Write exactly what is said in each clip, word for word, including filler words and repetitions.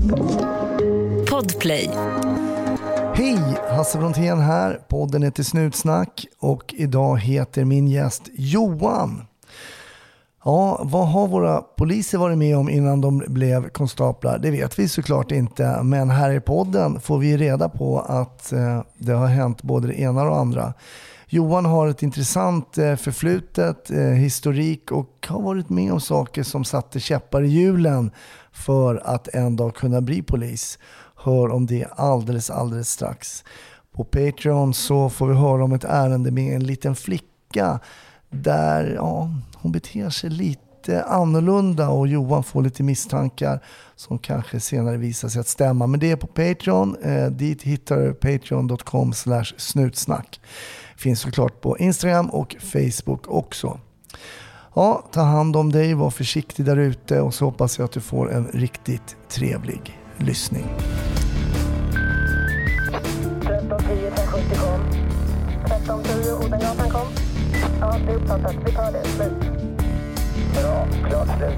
Podplay. Hej, Hasse Brontén här. Podden heter Snutsnack och idag heter min gäst Johan. Ja, vad har våra poliser varit med om innan de blev konstaplar? Det vet vi såklart inte, men här i podden får vi reda på att eh, det har hänt både det ena och det andra. Johan har ett intressant eh, förflutet, eh, historik och har varit med om saker som satte käppar i hjulen för att en dag kunna bli polis. Hör om det alldeles, alldeles strax. På Patreon så får vi höra om ett ärende med en liten flicka där ja, hon beter sig lite annorlunda och Johan får lite misstankar som kanske senare visar sig att stämma. Men det är på Patreon. Eh, dit hittar du patreon dot com slash snutsnack. Finns såklart på Instagram och Facebook också. Ja, ta hand om dig, var försiktig där ute och så hoppas jag att du får en riktigt trevlig lyssning. tretton tio tre sjuttio kom. tretton tio Odengatan kom. Ja, det är uppfattat. Vi tar det. Slut. Bra, klart slut.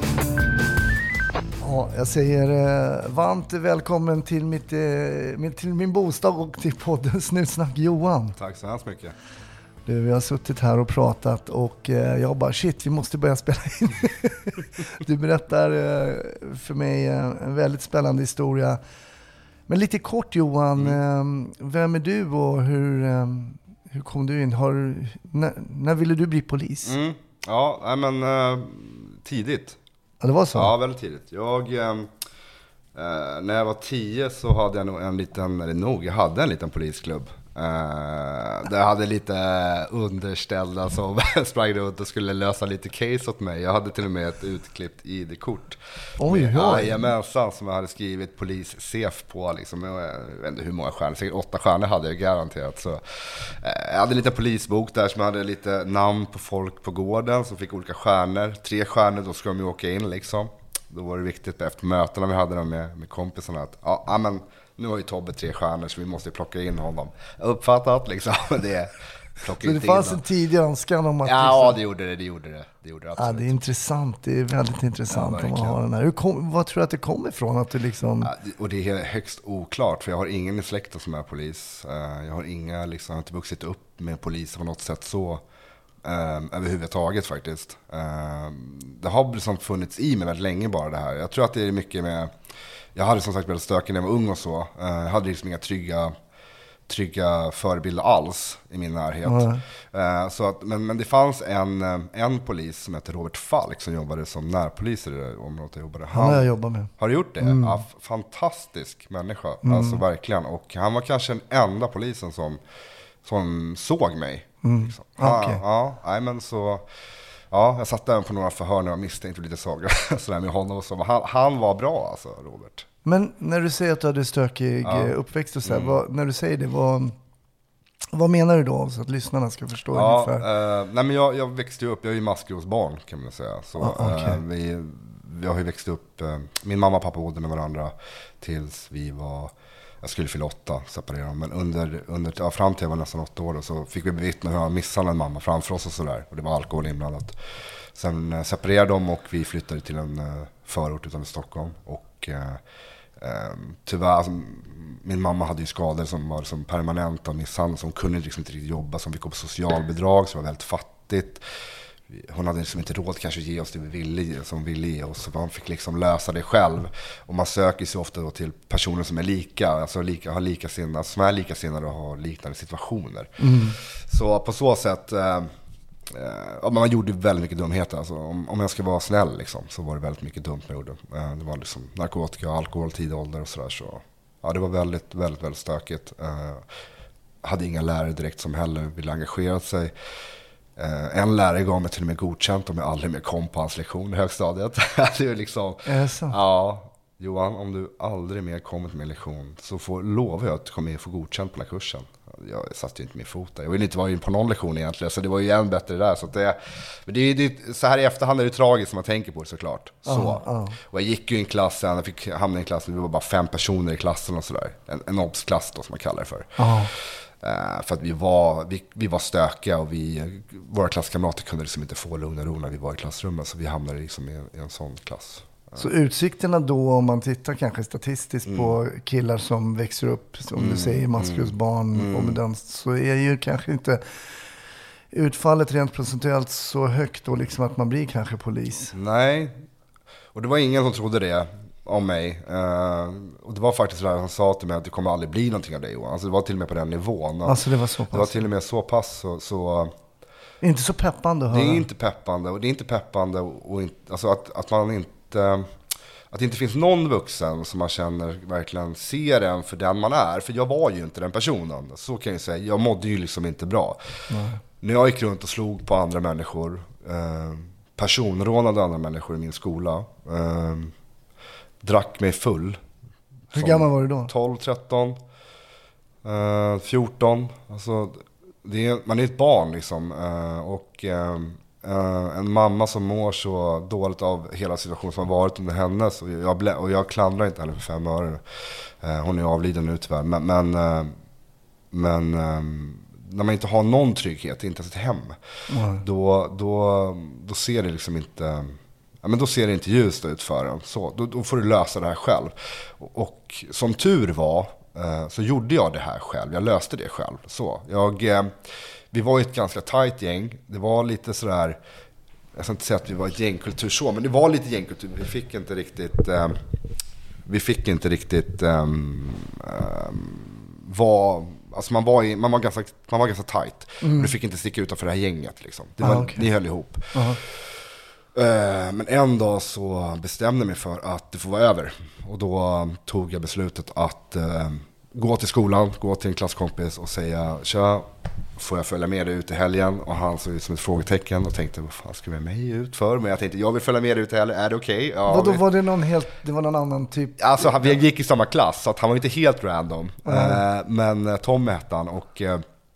Ja, jag säger eh, varmt välkommen till, mitt, eh, min, till min bostad och till podden Snutsnack Johan. Tack så hemskt mycket. Du, vi har suttit här och pratat och eh, jag bara shit, vi måste börja spela in. Du berättar eh, för mig eh, en väldigt spännande historia. Men lite kort Johan, mm. eh, vem är du och hur, eh, hur kom du in? Har, när, när ville du bli polis? Mm. Ja, men eh, tidigt. Ja, det var så? Ja, väldigt tidigt. Jag, eh, när jag var tio så hade jag nog en liten, eller nog, jag hade en liten polisklubb. Uh, där jag hade lite underställda som sprang runt och skulle lösa lite case åt mig. Jag hade till och med ett utklippt I D-kort. Oj, oj. Jajamensan, som jag hade skrivit polis-sef på liksom. Jag vet inte hur många stjärnor, säkert åtta stjärnor hade jag garanterat. Så, uh, jag hade en liten polisbok där som jag hade lite namn på folk på gården som fick olika stjärnor. Tre stjärnor, då ska de ju åka in liksom. Då var det viktigt efter mötena vi hade med, med kompisarna att ja, men nu har ju Tobbe tre stjärnor så vi måste plocka in honom. Jag uppfattat liksom det. Så det fanns en tidig önskan om att... Ja, liksom... det gjorde det, det gjorde det. Det gjorde det, ja, det är intressant, det är väldigt intressant ja, om man har den här. Hur kom, vad tror du att det kommer ifrån? Att du liksom... ja, och det är högst oklart, för jag har ingen i släkten som är polis. Jag har inga, liksom, jag har inte vuxit upp med polis på något sätt så... Um, överhuvudtaget faktiskt. Um, det har liksom funnits i mig väldigt länge bara det här. Jag tror att det är mycket med... Jag hade som sagt väldigt stökig när jag var ung och så. Uh, jag hade liksom inga trygga, trygga förebilder alls i min närhet. Mm. Uh, så att, men, men det fanns en, en polis som heter Robert Falk som jobbade som närpolis i det området jag jobbade. Han har jag jobbat med. Har du gjort det? Mm. Ja, fantastisk människa. Mm. Alltså verkligen. Och han var kanske den enda polisen som, som såg mig. Mm. Liksom. Okay. Ja, ja, men så ja, jag satt där på några förhör när jag misstänkte lite saker så där med honom och så. Han, han var bra alltså, Robert. Men när du säger att du hade stökig ja. uppväxt och så här, mm. vad, när du säger det, vad, vad menar du då så att lyssnarna ska förstå ja, ungefär? Eh, nej men jag, jag växte upp, jag är ju maskrosbarn kan man säga. Så ah, okay. eh, vi, vi har ju växt upp, eh, min mamma och pappa bodde med varandra tills vi var... Jag skulle fylla åtta, separera. Men under, under, ja, fram till jag var nästan åtta år då, så fick vi bevittna hur han missade en mamma framför oss och sådär. Och det var alkohol inblandat. Sen eh, separerade de och vi flyttade till en eh, förort utanför Stockholm. Och eh, eh, tyvärr, alltså, min mamma hade ju skador som var som permanenta misshandel. Som kunde liksom inte riktigt jobba, som fick gå på socialbidrag, så var väldigt fattigt. Hon hade liksom inte råd kanske ge oss det vi ville, som ville ge oss. Så man fick liksom lösa det själv. Och man söker sig ofta då till personer som är lika, alltså lika, har lika sinnade, som är likasinnade och har liknande situationer. Mm. Så på så sätt, eh, eh, man gjorde väldigt mycket dumheter. Alltså, om, om jag ska vara snäll liksom, så var det väldigt mycket dumt man gjorde. Eh, det var liksom narkotika, alkohol, tidig ålder och sådär. Så, ja, det var väldigt, väldigt, väldigt stökigt. Eh, hade inga lärare direkt som heller ville engagera sig. Uh, en lärare gav mig till och med godkänt om jag aldrig mer kom på hans lektion i högstadiet. Det är liksom, är så? Ja, Johan, om du aldrig mer kommer till min lektion så får lova jag att du kommer få godkänt på den här kursen. Jag satte ju inte min fot där. Jag ville inte vara in på någon lektion egentligen, så det var ju än bättre där. Så, att det, men det, det, så här i efterhand är det tragiskt som man tänker på det såklart. Så. Uh, uh. Och jag gick ju i en klass sen, jag fick hamna i en klass, vi var bara fem personer i klassen och sådär. En, en obsklass då som man kallar det för. Uh. Uh, för att vi var, vi, vi var stökiga och vi, våra klasskamrater kunde liksom inte få lugn och ro när vi var i klassrummet. Så vi hamnade liksom i, i en sån klass. Så utsikterna då, om man tittar kanske statistiskt Mm. på killar som växer upp, som Mm. du säger, maskrosbarn, Mm. och med den, så är ju kanske inte utfallet rent procentuellt så högt då, liksom att man blir kanske polis. Nej, och det var ingen som trodde det om mig. Uh, och det var faktiskt det där han sa till mig, att det kommer aldrig bli någonting av dig, Johan. Alltså det var till och med på den nivån. Alltså det var så pass. Det var till och med så pass så... så inte så peppande att det höra. är inte peppande, och det är inte peppande och, och inte, alltså att, att man inte... Att det inte finns någon vuxen som man känner verkligen ser en för den man är. För jag var ju inte den personen. Så kan jag säga. Jag mådde ju liksom inte bra. Nej. När jag gick runt och slog på andra människor. Eh, personrånade andra människor i min skola. Eh, drack mig full. Hur Som gammal var du då? tolv, tretton, eh, fjorton. Alltså, det är, man är ett barn liksom. Eh, och... Eh, Uh, en mamma som mår så dåligt av hela situationen som har varit under hennes, och jag, blä, och jag klandrar inte henne för fem öre. Uh, hon är avliden nu tyvärr. Men, men, uh, men uh, när man inte har någon trygghet, inte ens ett hem, mm. då, då, då ser det liksom inte... Ja, men då ser det inte ljust ut för en. Så, då, då får du lösa det här själv. Och, och som tur var uh, så gjorde jag det här själv. Jag löste det själv. Så, jag... Uh, Vi var ju ett ganska tajt gäng. Det var lite sådär, jag ska inte säga att vi var ett gängkultur så, men det var lite gängkultur. Vi fick inte riktigt, eh, vi fick inte riktigt, eh, eh, var, alltså man var, i, man var ganska, man var ganska tajt. Mm. Du fick inte sticka utanför det här gänget liksom. Det var, ah, okay. Ni höll ihop. Uh-huh. Eh, men en dag så bestämde jag mig för att det får vara över. Och då tog jag beslutet att eh, gå till skolan, gå till en klasskompis och säga, tja, får jag följa med dig ut i helgen? Och han såg ut som ett frågetecken och tänkte, vad fan ska vi med mig ut för? Men jag tänkte, jag vill följa med dig ut i helgen, är det okej? Okay? Ja, Vadå, vi... var det någon helt, det var någon annan typ? Alltså, han, vi gick i samma klass, så att han var inte helt random. Mm. Uh, men Tom hette han, och uh,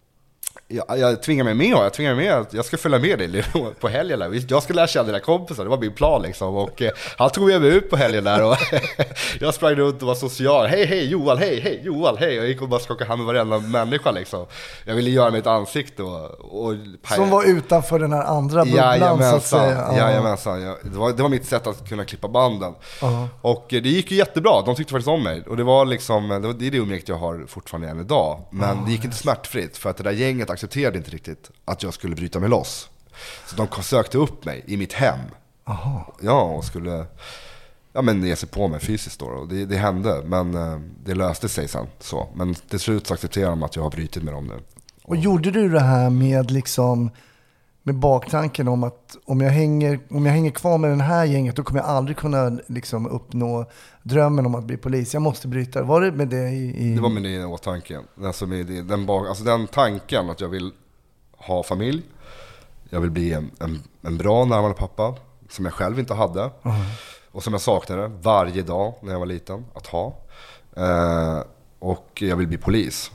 jag, jag tvingar mig med, jag tvingar mig med att jag ska följa med dig på helgen där. Jag ska lära känna dina kompisar, det var min plan liksom. Och eh, han tog med mig ut på helgen där och jag sprang runt och var social. Hej, hej Johan, hej, hej Johan, hej. Jag gick och bara skakade hand med varenda människa liksom. Jag ville göra mig ett ansikte och, och som var utanför den här andra bubblan, så att säga. Jajamensan, ja, det, var, det var mitt sätt att kunna klippa banden. Uh-huh. Och det gick ju jättebra, de tyckte faktiskt om mig. Och det var liksom, det, var, det är det umgänget jag har fortfarande än idag. Men uh-huh. det gick inte smärtfritt, för att det där gänget accepterade inte riktigt att jag skulle bryta mig loss. Så de sökte upp mig i mitt hem. Aha. Ja, och skulle ja, men ge sig på mig fysiskt då. Och det, det hände, men eh, det löste sig sen. Så. Men till slut så accepterade de att jag har brutit med dem nu. Och, och gjorde du det här med liksom med baktanken om att om jag hänger, om jag hänger kvar med den här gänget, då kommer jag aldrig kunna liksom uppnå drömmen om att bli polis. Jag måste bryta. Var det med det i... i... Det var med det i åtanken. Alltså, med det, den, bak, alltså den tanken att jag vill ha familj. Jag vill bli en, en, en bra närvarande pappa som jag själv inte hade. Uh-huh. Och som jag saknade varje dag när jag var liten att ha. Eh, och jag vill bli polis.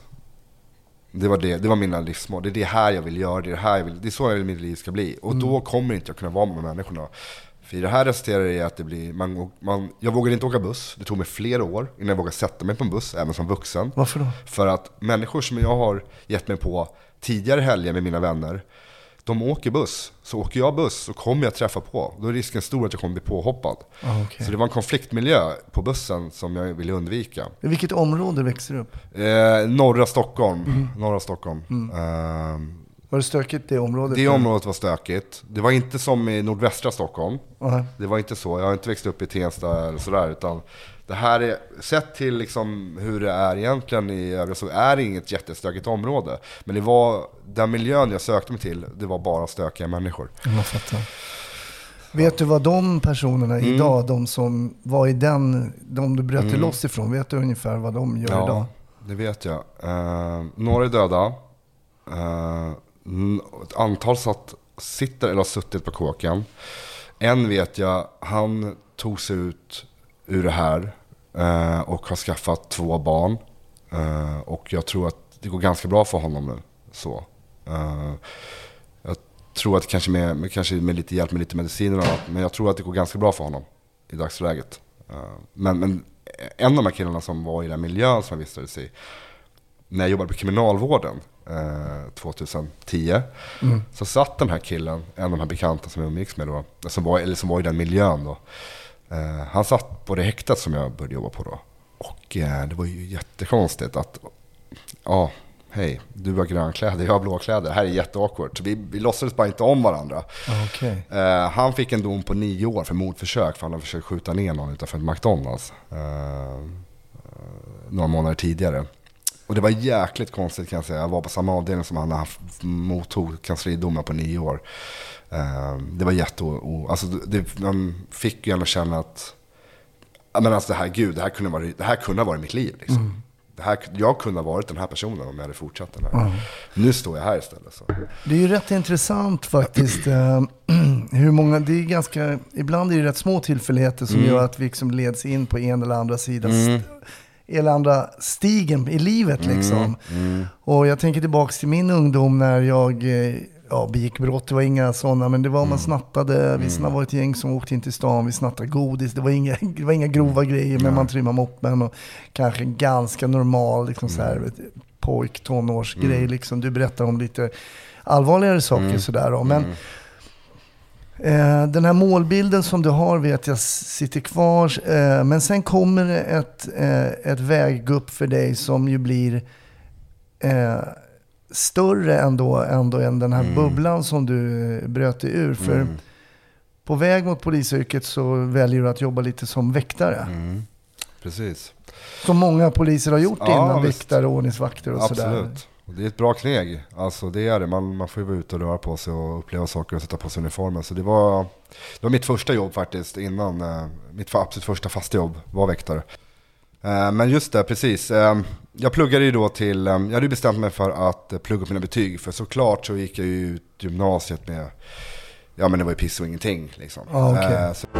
Det var, det, det var mina livsmål. Det är det här jag vill göra. Det är, det här jag vill, det är så jag vill mitt liv ska bli. Och mm. då kommer inte jag kunna vara med människorna. För det här resulterar i att det blir... Man, man, jag vågade inte åka buss. Det tog mig flera år innan jag vågade sätta mig på en buss, även som vuxen. Varför då? För att människor som jag har gett mig på tidigare helger med mina vänner, de åker buss. Så åker jag buss så kommer jag träffa på. Då är risken stor att jag kommer bli påhoppad. Ah, okay. Så det var en konfliktmiljö på bussen som jag ville undvika. I vilket område växer du upp? Eh, norra Stockholm. Mm. Norra Stockholm. Mm. Eh, var det stökigt det området? Det området var stökigt. Det var inte som i nordvästra Stockholm. Uh-huh. Det var inte så. Jag har inte växt upp i Tensta eller sådär. Utan det här är, sett till liksom hur det är egentligen i övrigt, så är det inget jättestökigt område. Men det var den miljön jag sökte mig till. Det var bara stökiga människor. Jag fattar. Vet du vad de personerna mm. idag, de som var i den, de du bröt mm. loss ifrån, vet du ungefär vad de gör ja, idag? Det vet jag. Uh, några är döda. Uh, ett antal satt, sitter eller har suttit på kåken. En vet jag, han tog sig ut ur det här uh, och har skaffat två barn. Uh, och jag tror att det går ganska bra för honom nu. Så. Uh, jag tror att kanske med, med, kanske med lite hjälp med lite mediciner och annat, men jag tror att det går ganska bra för honom i dagsläget. Uh, men, men en av de här killarna som var i den miljön som jag vistades i, när jag jobbade på kriminalvården eh, tjugohundratio mm. så satt den här killen, en av de här bekanta som jag umgicks med då, som var, eller som var i den miljön då, Eh, han satt på det häktet som jag började jobba på då. Och eh, det var ju jättekonstigt att, ja, hej, du har grönkläder, jag har blåkläder. Det här är jätteawkward. Så vi, vi låtsades bara inte om varandra. Okay. Eh, han fick en dom på nio år för mordförsök, för han hade försökt skjuta ner någon utanför McDonalds eh, några månader tidigare. Och det var jäkligt konstigt kan jag säga. Jag var på samma avdelning som han haft, mottog kanslidomar på nio år. Eh, det var jätte... Alltså det, man fick ju ändå känna att... Men alltså det här, gud, det här kunde vara, det här kunde ha varit mitt liv. Liksom. Mm. Det här, jag kunde ha varit den här personen om jag hade fortsatt den här. Mm. Nu står jag här istället. Så. Det är ju rätt intressant faktiskt. Hur många, det är ganska, ibland är det rätt små tillfälligheter som mm. gör att vi liksom leds in på en eller andra sidan. Mm. Eller andra stigen i livet liksom. Mm, mm. Och jag tänker tillbaka till min ungdom när jag ja, begick brott. Det var inga sådana, men det var mm. man snattade. Mm. Vi var ett gäng som åkte in till stan. Vi snattade godis. Det var inga, det var inga grova grejer, men ja. man trimmade moppen och kanske en ganska normal liksom, mm. så här, pojk, tonårsgrej. Mm. Liksom. Du berättar om lite allvarligare saker mm. sådär. Då. Men mm. Eh, den här målbilden som du har vet jag sitter kvar, eh, men sen kommer det ett, eh, ett väggupp för dig som ju blir eh, större ändå, ändå än den här mm. bubblan som du bröt dig ur. För mm. på väg mot polisyrket så väljer du att jobba lite som väktare. Mm. Precis. Som många poliser har gjort ja, innan, visst. väktare och ordningsvakter och Absolut. sådär. Det är ett bra kneg. Alltså det är det. Man, man får ju vara ute och röra på sig och uppleva saker och sätta på sig uniformen. Så det var, det var mitt första jobb faktiskt innan. Eh, mitt absolut första fasta jobb var väktare. Eh, men just det, precis. Eh, jag pluggade ju då till, eh, jag hade bestämt mig för att plugga upp mina betyg. För såklart så gick jag ju ut gymnasiet med, ja men det var ju piss och ingenting liksom. Ah, okay. eh, så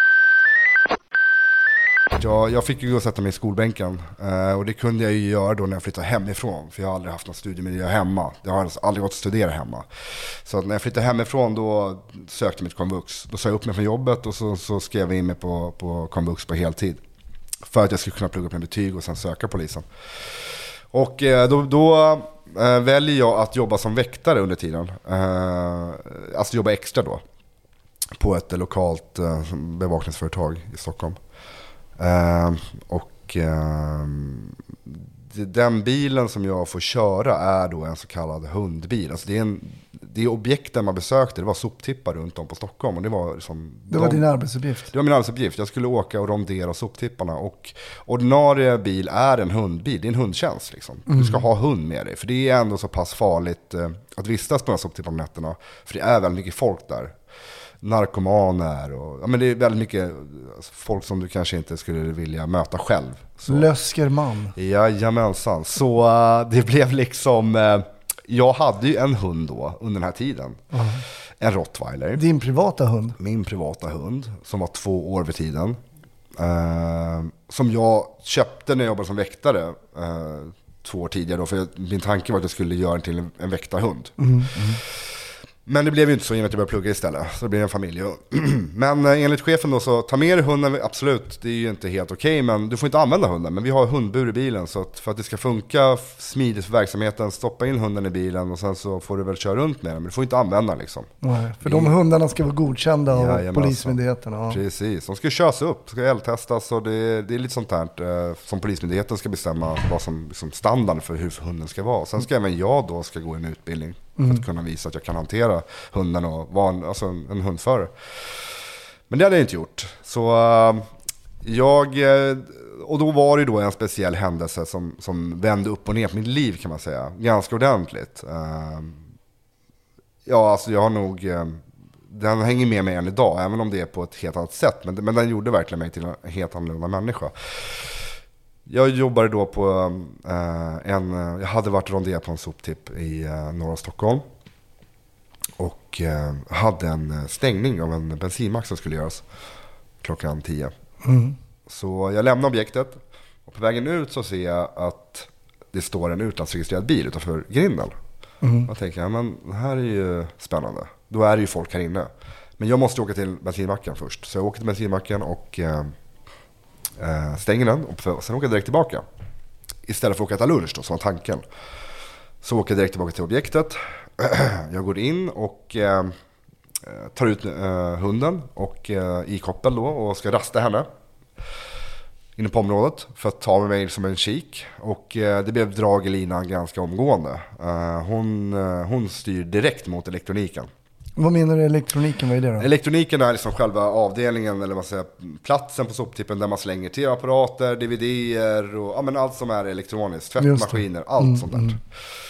Jag, jag fick ju gå och sätta mig i skolbänken eh, och det kunde jag ju göra då när jag flyttade hemifrån, för jag har aldrig haft någon studiemiljö hemma. Jag har aldrig gått att studera hemma. Så att när jag flyttade hemifrån då sökte jag mig till komvux. Då sa jag upp mig från jobbet och så, så skrev jag in mig på, på komvux på heltid. För att jag skulle kunna plugga upp med betyg och sen söka polisen. Och eh, då, då eh, väljer jag att jobba som väktare under tiden. Eh, alltså jobba extra då. På ett lokalt eh, bevakningsföretag i Stockholm. Uh, och uh, den bilen som jag får köra är då en så kallad hundbil. Alltså det är en, det objekten man besökte, det var soptippar runt om på Stockholm. Och det var, liksom, det var de, din arbetsuppgift? Det var min arbetsuppgift. Jag skulle åka och rondera soptipparna. Och ordinarie bil är en hundbil. Det är en hundtjänst liksom. Mm. Du ska ha hund med dig. För det är ändå så pass farligt uh, att vistas på de här soptipparna på nätterna. För det är väldigt mycket folk där. Narkomaner och ja, men det är väldigt mycket folk som du kanske inte skulle vilja möta själv. Så. Löskerman. Jajamensan. Så uh, det blev liksom uh, jag hade ju en hund då under den här tiden. Uh-huh. En rottweiler. Din privata hund? Min privata hund som var två år vid tiden. Uh, som jag köpte när jag jobbade som väktare uh, två år tidigare då, för jag, min tanke var att jag skulle göra den till en, en väktarhund. Mm. Mm. Men det blev ju inte så, i och med att jag började plugga istället. Så det blev en familj. Men enligt chefen då, så ta med dig hunden, absolut. Det är ju inte helt okej, okay, men du får inte använda hunden. Men vi har hundbur i bilen, så att för att det ska funka smidigt för verksamheten, stoppa in hunden i bilen och sen så får du väl köra runt med den. Men du får inte använda den liksom. Nej, för de hundarna ska vara godkända av ja, polismyndigheterna. Ja. Precis, de ska köras upp, ska eldtestas och det, det är lite sånt här eh, som polismyndigheten ska bestämma vad som liksom, standard för hur hunden ska vara. Sen ska även jag då ska gå en utbildning. Mm. För att kunna visa att jag kan hantera hunden och vara en, alltså en, en hundförare. Men det hade jag inte gjort. Så uh, jag... Och då var det då en speciell händelse som, som vände upp och ner på mitt liv kan man säga. Ganska ordentligt. Uh, ja, alltså jag har nog... Uh, den hänger med mig än idag, även om det är på ett helt annat sätt. Men, men den gjorde verkligen mig till en helt annorlunda människa. Jag jobbade då på uh, en, jag hade varit ronderat på en soptipp i uh, norra Stockholm. Och uh, hade en stängning av en bensinmack som skulle göras klockan tio. Mm. Så jag lämnade objektet och på vägen ut så ser jag att det står en utlandsregistrerad bil utanför grinden. Mm. Jag tänker, ja, men det här är ju spännande. Då är det ju folk här inne. Men jag måste åka till bensinmacken först. Så jag åker till bensinmacken och... Uh, Uh, stänger den och sen åker jag direkt tillbaka. Istället för att åka äta lunch då, som var tanken. Så åker jag direkt tillbaka till objektet. Jag går in och uh, tar ut eh, hunden och, eh, i koppel då och ska rasta henne inne på området för att ta med mig som en kik. Och eh, det blev drag i linan ganska omgående. Eh, hon, eh, hon styr direkt mot elektroniken. Vad menar du elektroniken? Vad är det då? Elektroniken är liksom själva avdelningen, eller vad säger, platsen på soptippen där man slänger tv-apparater, D V D-er och ja, men allt som är elektroniskt. Tvättmaskiner, allt mm, sånt där. Mm.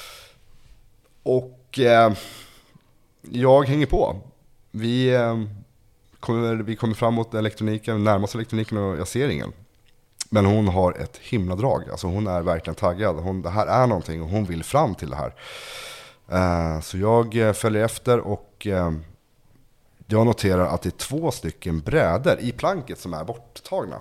Och eh, jag hänger på. Vi, eh, kommer, vi kommer fram mot elektroniken, närmast elektroniken och jag ser ingen. Men hon har ett himla drag. Alltså hon är verkligen taggad. Hon, det här är någonting och hon vill fram till det här. Uh, så jag uh, följer efter och uh, jag noterar att det är två stycken brädor i planket som är borttagna.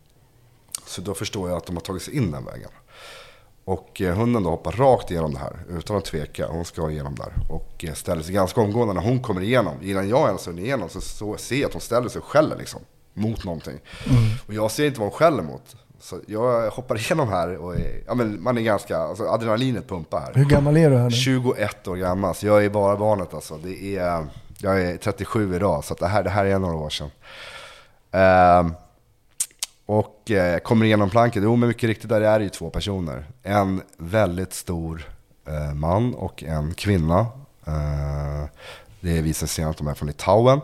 Så då förstår jag att de har tagit sig in den vägen. Och uh, hunden då hoppar rakt igenom det här utan att tveka. Hon ska igenom där och uh, ställer sig ganska omgående när hon kommer igenom. Innan jag ens är igenom så, så ser jag att hon ställer sig och skäller liksom. Mot någonting. Mm. Och jag ser inte vad hon skäller mot. Så jag hoppar igenom här och är, ja, men man är ganska, alltså adrenalinet pumpar här. Hur gammal är du här nu? tjugoett år gammal, så jag är bara barnet alltså. Det är, jag är trettiosju idag, så att det, här, det här är några år sedan. Uh, och jag uh, kommer igenom planket. Jo, men mycket riktigt, där är det ju två personer. En väldigt stor uh, man och en kvinna. Uh, det visar sig att de är från Litauen.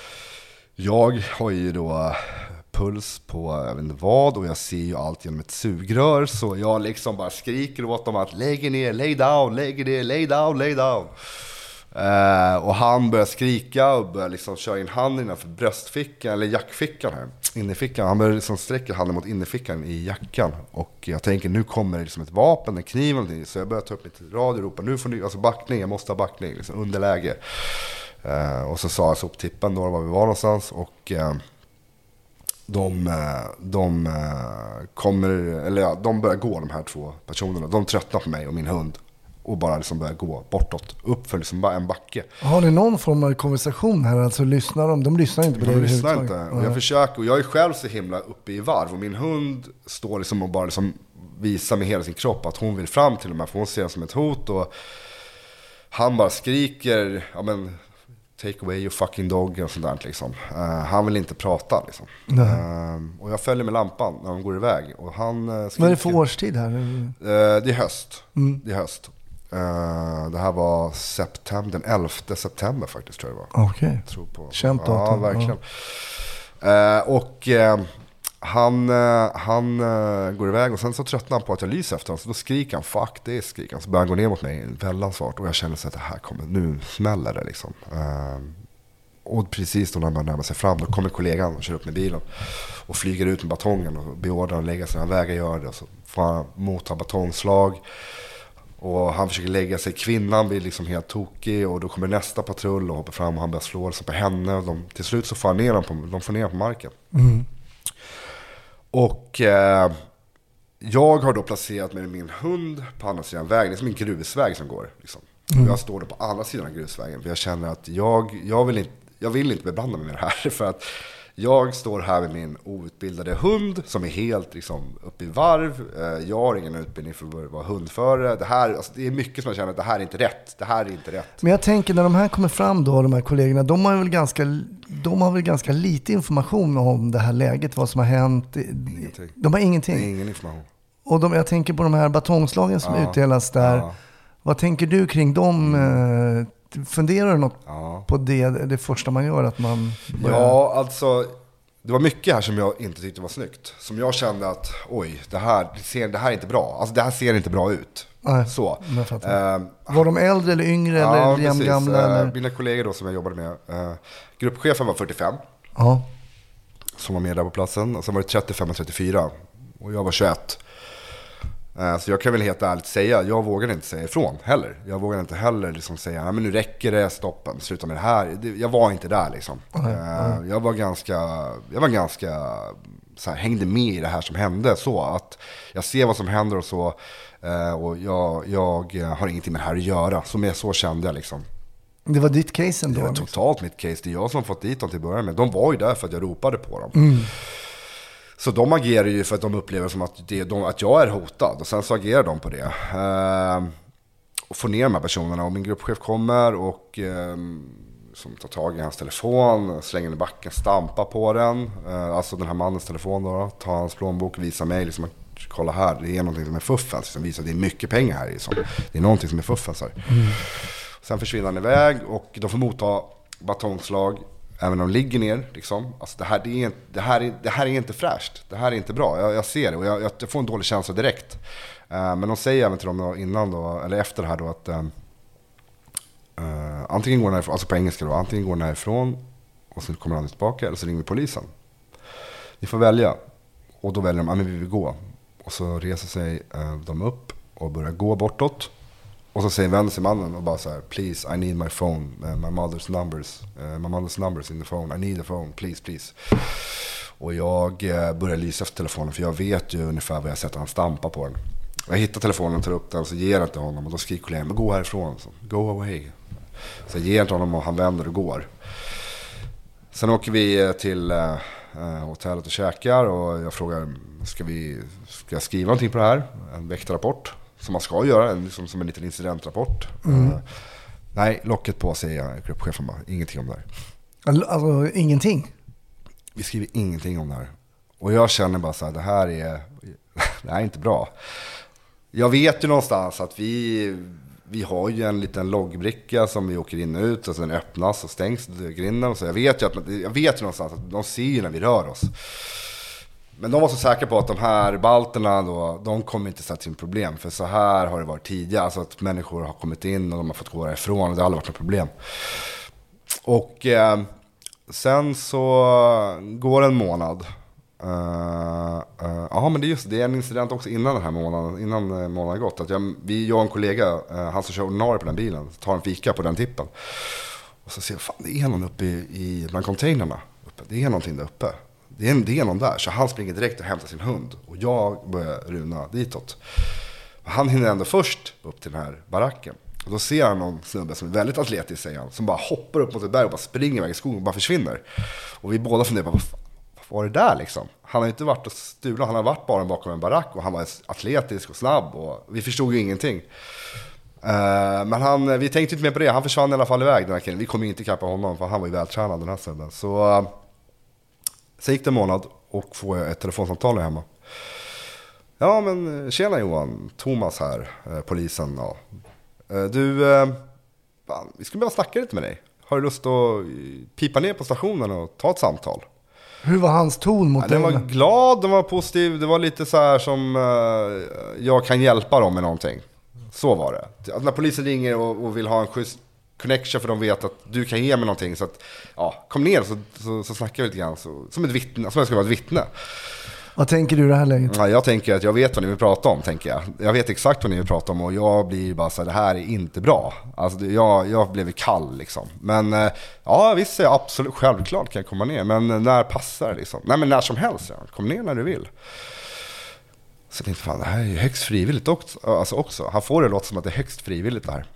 Jag har ju då puls på jag vet inte vad och jag ser ju allt genom ett sugrör, så jag liksom bara skriker åt dem att lägg ner, lay down, lägg ner, lay down, lay down. Uh, och han börjar skrika och börjar liksom köra in handen innanför bröstfickan eller jackfickan här, innerfickan. Han börjar liksom sträcka handen mot innerfickan i jackan och jag tänker nu kommer det liksom ett vapen, en kniv eller någonting, så jag börjar ta upp mitt radio och ropa nu får ni, alltså backning, jag måste ha backning, liksom underläge. Uh, och så sa jag soptippen då var vi var någonstans och uh, de, uh, de uh, kommer, eller ja, de börjar gå, de här två personerna. De tröttnar på mig och min hund och bara liksom börjar gå bortåt, upp för liksom bara en backe. Har ni någon form av konversation här? Alltså lyssnar de? De lyssnar inte på de det. De lyssnar inte. Och jag försöker, och jag är själv så himla uppe i varv och min hund står liksom och bara liksom visar med hela sin kropp att hon vill fram till de här, för hon ser det som ett hot och han bara skriker, ja men take away your fucking dog och sånt där liksom. Uh, han vill inte prata liksom. Uh, och jag följer med lampan när de går iväg och han uh, skriker. Vad är det för årstid här? Uh, det är höst. Mm. Det är höst. Uh, det här var september, den elfte september faktiskt tror jag det var. Okej. Okay. Känt datum. Ja, verkligen. Ja. Uh, och uh, han, uh, han uh, går iväg och sen så tröttnar han på att jag lyser efter honom. Så då skriker han, fuck det, skriker han. Så börjar han gå ner mot mig väldigt svart och jag känner så att det här kommer, nu smäller det liksom. Uh, och precis då när man närmar sig fram, då kommer kollegan och kör upp med bilen och flyger ut med batongen och beordrar att lägga sig. Han vägrar göra det och så får han motta batongslag. Och han försöker lägga sig, kvinnan blir liksom helt tokig och då kommer nästa patrull och hoppar fram och han börjar slå sig på henne. Och de, till slut så får han ner dem på, de får ner på marken. Mm. Och eh, jag har då placerat med min hund på andra sidan vägen. Det är som en grusväg som går. Liksom. Mm. Jag står då på andra sidan grusvägen för jag känner att jag, jag, vill inte, jag vill inte beblanda mig med det här. För att jag står här med min outbildade hund som är helt liksom, uppe i varv. Jag har ingen utbildning för att vara hundförare. Det, här, alltså, det är mycket som jag känner att det här är inte rätt. Det här är inte rätt. Men jag tänker när de här kommer fram då, de här kollegorna, de har väl ganska, de har väl ganska lite information om det här läget, vad som har hänt. Ingenting. De har ingenting. Ingen information. Och de, jag tänker på de här batongslagen som ja. utdelas där. Ja. Vad tänker du kring dem? Mm. Funderar du något ja. på det, det första man gör? Att man börjar... Ja, alltså det var mycket här som jag inte tyckte var snyggt. Som jag kände att, oj, det här, det ser, det här är inte bra. Alltså det här ser inte bra ut. Nej, så. Uh, var de äldre eller yngre ja, eller jämngamla? Uh, eller? Mina kollegor då som jag jobbade med. Uh, gruppchefen var fyrtiofem. Ja. Som var med där på platsen. Och sen var det trettiofem och trettiofyra. Och jag var tjugoett. Så jag kan väl helt ärligt säga, jag vågar inte säga ifrån heller. Jag vågar inte heller liksom säga, men nu räcker det, stoppen, sluta med det här. Jag var inte där liksom. Mm, mm. Jag var ganska, jag var ganska så här, hängde med i det här som hände. Så att jag ser vad som händer och så. Och jag, jag har ingenting med det här att göra. Så med så kände jag liksom. Det var ditt case ändå? Det var totalt mitt case. Det är jag som fått dit dem till början med. De var ju där för att jag ropade på dem. Mm. Så de agerar ju för att de upplever som att, det är de, att jag är hotad. Och sen så agerar de på det. Uh, och får ner de här personerna. Och min gruppchef kommer och uh, som tar tag i hans telefon, slänger den i backen, stampar på den. Eh, alltså den här mannens telefon då, då tar hans plånbok och visar mig liksom, kolla här, det är någonting som är fuffens. Som visar att det är mycket pengar här. Liksom. Det är någonting som är fuffens här. Mm. Sen försvinner han iväg och de får motta batongslag även om de ligger ner. Liksom. Alltså det, här, det, är, det, här är, det här är inte fräscht. Det här är inte bra. Jag, jag ser det och jag, jag får en dålig känsla direkt. Uh, men de säger även till dem då, innan då, eller efter det här då att um, uh, antingen går den härifrån, alltså på engelska då, antingen går den härifrån och så kommer han tillbaka eller så ringer vi polisen. Vi får välja. Och då väljer de, ja men vi vill gå. Och så reser sig uh, de upp och börjar gå bortåt. Och så säger vänder sig mannen och bara så här: please, I need my phone, uh, my mother's numbers, uh, my mother's numbers in the phone, I need the phone, please, please. Och jag uh, börjar lysa efter telefonen för jag vet ju ungefär vad jag sett han stampa på den. Jag hittar telefonen, tar upp den och så ger jag till honom och då skriker kollegan, men gå härifrån, så, go away. Så jag ger till honom och han vänder och går. Sen åker vi till uh, hotellet och käkar och jag frågar, ska, vi, ska jag skriva någonting på det här? En väktarrapport. Som man ska göra, liksom som en liten incidentrapport. Mm. Uh, nej, locket på, säger jag gruppchefen bara. Ingenting om det här. Alltså, ingenting? Vi skriver ingenting om det här. Och jag känner bara så här, det här är, det här är inte bra. Jag vet ju någonstans att vi, vi har ju en liten loggbricka som vi åker in och ut och sen öppnas och stängs grinden. Så jag vet ju att jag vet ju någonstans att de ser ju när vi rör oss. Men de var så säkra på att de här balterna då, de kommer inte sätta sin problem. För så här har det varit tidigare. Alltså att människor har kommit in och de har fått gå därifrån och det har aldrig varit något problem. Och eh, sen så går en månad. Uh, uh, ja men det är just det är en incident också innan den här månaden. Innan uh, månaden gått. Att jag, vi, jag och en kollega, uh, han som kör ordinarie på den bilen, tar en fika på den tippen. Och så ser jag, fan det är någon uppe i, i bland containrarna. Uppe. Det är någonting där uppe. Det är, en, det är någon där. Så han springer direkt och hämtar sin hund. Och jag börjar runa ditåt. Han hinner ändå först upp till den här baracken. Och då ser han någon snubbe som är väldigt atletisk, säger han. Som bara hoppar upp mot ett berg och bara springer iväg i skogen och bara försvinner. Och vi båda funderar på, vad fan var det där liksom? Han har inte varit och stulat. Han har varit bara bakom en barack. Och han var atletisk och snabb. Och vi förstod ju ingenting. Uh, men han, vi tänkte inte mer på det. Han försvann i alla fall iväg, den här killen. Vi kommer inte kappa honom, för han var ju vältränad, den här snubben. Så... Uh, Så gick det en månad och får jag ett telefonsamtal hemma. Ja men tjena Johan, Thomas här, eh, polisen. Ja. Eh, du, eh, fan, vi skulle bara snacka lite med dig. Har du lust att pipa ner på stationen och ta ett samtal? Hur var hans ton mot dig? Ja, den var glad, den var positiv. Det var lite så här som eh, jag kan hjälpa dem med någonting. Så var det. Att när polisen ringer och, och vill ha en schysst connection för de vet att du kan ge mig någonting, så att ja, kom ner så, så, så snackar vi lite grann så, som ett vittne, som jag ska vara ett vittne. Vad tänker du i det här läget? Ja, jag tänker att jag vet vad ni vill prata om, tänker jag. Jag vet exakt vad ni vill prata om och jag blir bara så här, det här är inte bra. Alltså jag, jag blev kall liksom. Men ja, visst är absolut, självklart kan jag komma ner. Men när passar det liksom? Nej men när som helst, ja. Kom ner när du vill. Så jag tänkte, fan det här är ju högst frivilligt också. Alltså också. Han får det låta som att det är högst frivilligt det här.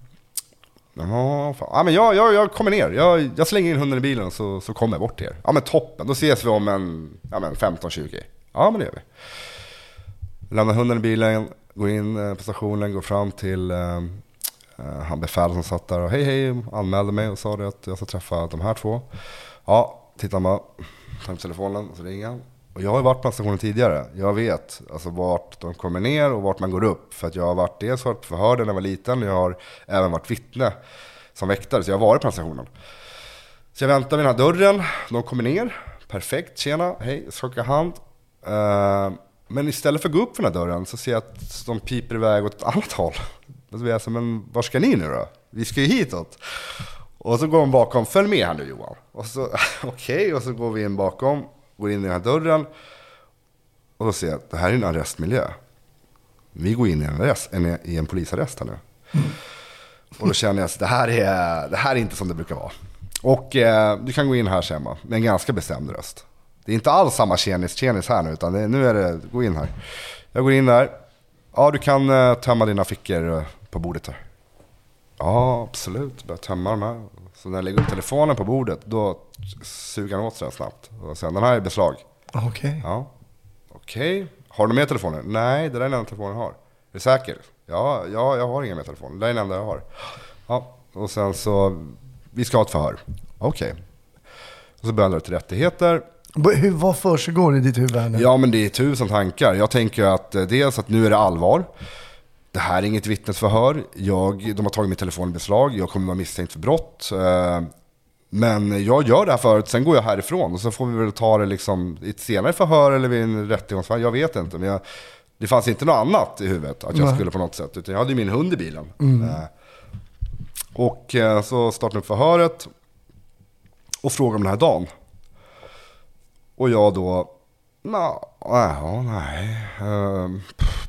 Ja, fan. Ja, men jag, jag, jag kommer ner. Jag, jag slänger in hunden i bilen så, så kommer jag bort till er. Ja men toppen, då ses vi om en ja, men femton tjugo. Ja men det gör vi. Lämnar hunden i bilen, går in på stationen, går fram till uh, han befäl som satt där och hej hej, anmälde mig och sa det att jag ska träffa de här två. Ja, tittar man, tar upp telefonen och så ringer han. Och jag har varit på stationen tidigare. Jag vet alltså vart de kommer ner och vart man går upp. För att jag har varit dels varit förhörd när jag var liten. Jag har även varit vittne som väktare. Så jag har varit på stationen. Så jag väntar vid den här dörren. De kommer ner. Perfekt, tjena, hej, skaka hand. Uh, men istället för att gå upp för den här dörren så ser jag att de piper iväg åt ett annat håll. Då säger jag så, men var ska ni nu då? Vi ska ju hitåt. Och så går de bakom, följ med här nu Johan. Och så, okej, okay, och så går vi in bakom. Går in i den här dörren och då ser jag att det här är en arrestmiljö. Vi går in i en, arrest, en, i en polisarrest här nu. Mm. Och då känner jag att det här, är, det här är inte som det brukar vara. Och eh, du kan gå in här Semma med en ganska bestämd röst. Det är inte alls samma tjenis-tjenis här nu, utan det, nu är det, gå in här. Jag går in där. Ja, du kan eh, tömma dina fickor eh, på bordet här. Ja, absolut. Börja tömma dem här. Så när jag lägger upp telefonen på bordet, då suger han åt sig snabbt. Och sen, den här är beslag. Okej. Okay. Ja, okej. Okay. Har du med telefonen? Nej, det där är den enda telefonen jag har. Är du säker? Ja, ja, jag har ingen med telefon. Det är den enda jag har. Ja, och sen så, vi ska ha ett förhör. okej. Okay. Och så börjar jag till rättigheter. Hur, vad försiggår i ditt huvud nu? Ja, men det är tusen tankar. Jag tänker att dels att nu är det allvar. Det här är inget vittnesförhör. Jag, de har tagit min telefon i beslag. Jag kommer vara misstänkt för brott. Men jag gör det här förut. Sen går jag härifrån. Och så får vi väl ta det liksom i ett senare förhör eller vid en rättegångsfall. Jag vet inte. Men jag, det fanns inte något annat i huvudet att jag Nej. skulle på något sätt. Utan jag hade ju min hund i bilen. Mm. Och så startade upp förhöret. Och frågade om den här dagen. Och jag då, ja, nej, uh,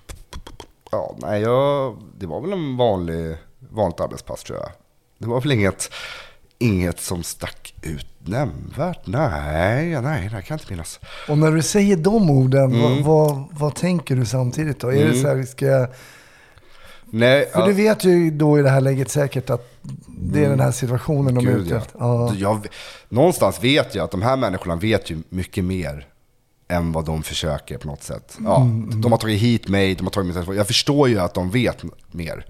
ja, nej, jag, det var väl en vanlig, vanligt arbetspass tror jag. Det var väl inget, inget som stack ut nämnvärt, nej, nej, det kan jag inte minnas. Och när du säger de orden, mm. vad, vad, vad tänker du samtidigt då? Är mm. det så här, vi ska... Nej, för du vet ju då i det här läget säkert att det är mm. den här situationen de är ute efter. Ja. Jag, någonstans vet jag att de här människorna vet ju mycket mer än vad de försöker på något sätt. Ja, mm. De har tagit hit mig, de har tagit mig. Jag förstår ju att de vet mer.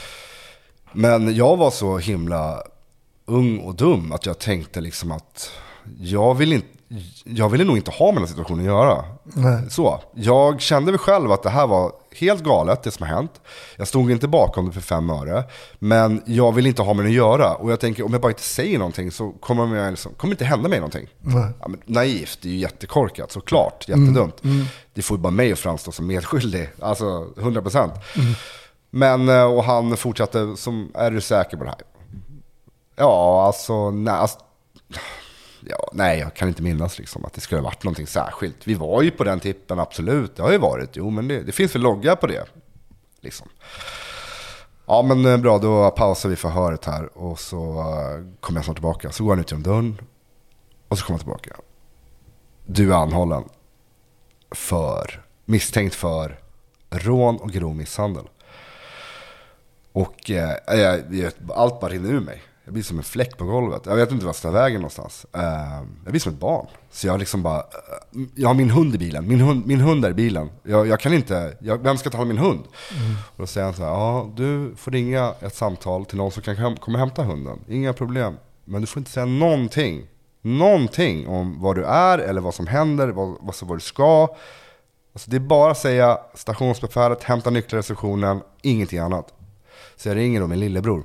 Men jag var så himla ung och dum att jag tänkte liksom att jag vill inte jag ville nog inte ha med den situationen att göra. Nej. Så, jag kände väl själv att det här var helt galet, det som har hänt. Jag stod inte bakom det för fem öre. Men jag vill inte ha med det att göra. Och jag tänker, om jag bara inte säger någonting så kommer det liksom, kommer inte hända mig någonting. Ja, men naivt, det är ju jättekorkat, såklart. Jättedumt. Mm. Mm. Det får ju bara mig att framstå som medskyldig. Alltså, hundra procent. Mm. Men, och han fortsatte som, är du säker på det här? Ja, alltså, nej, alltså Ja, nej, jag kan inte minnas liksom att det skulle ha varit någonting särskilt. Vi var ju på den tippen, absolut. Det har ju varit, jo men det, det finns väl logga på det liksom. Ja men bra, då pausar vi förhöret här. Och så kommer jag snart tillbaka. Så går han ut genom dörren. Och så kommer jag tillbaka. Du är anhållen för, misstänkt för rån och grov misshandel. Och eh, jag, allt bara rinner ur mig. Jag blir som en fläck på golvet. Jag vet inte vad jag ska vägen någonstans. Uh, jag blir som ett barn. Så jag liksom bara... Uh, jag har min hund i bilen. Min hund, min hund är i bilen. Jag, jag kan inte... Jag, vem ska ta hand om min hund? Mm. Och då säger han så här... Ja, du får ringa ett samtal till någon som kan hem, komma och hämta hunden. Inga problem. Men du får inte säga någonting. Någonting om vad du är eller vad som händer. Vad, vad, vad du ska. Alltså det är bara att säga stationsbefälet, hämta nycklar i receptionen. Ingenting annat. Så jag ringer då min lillebror.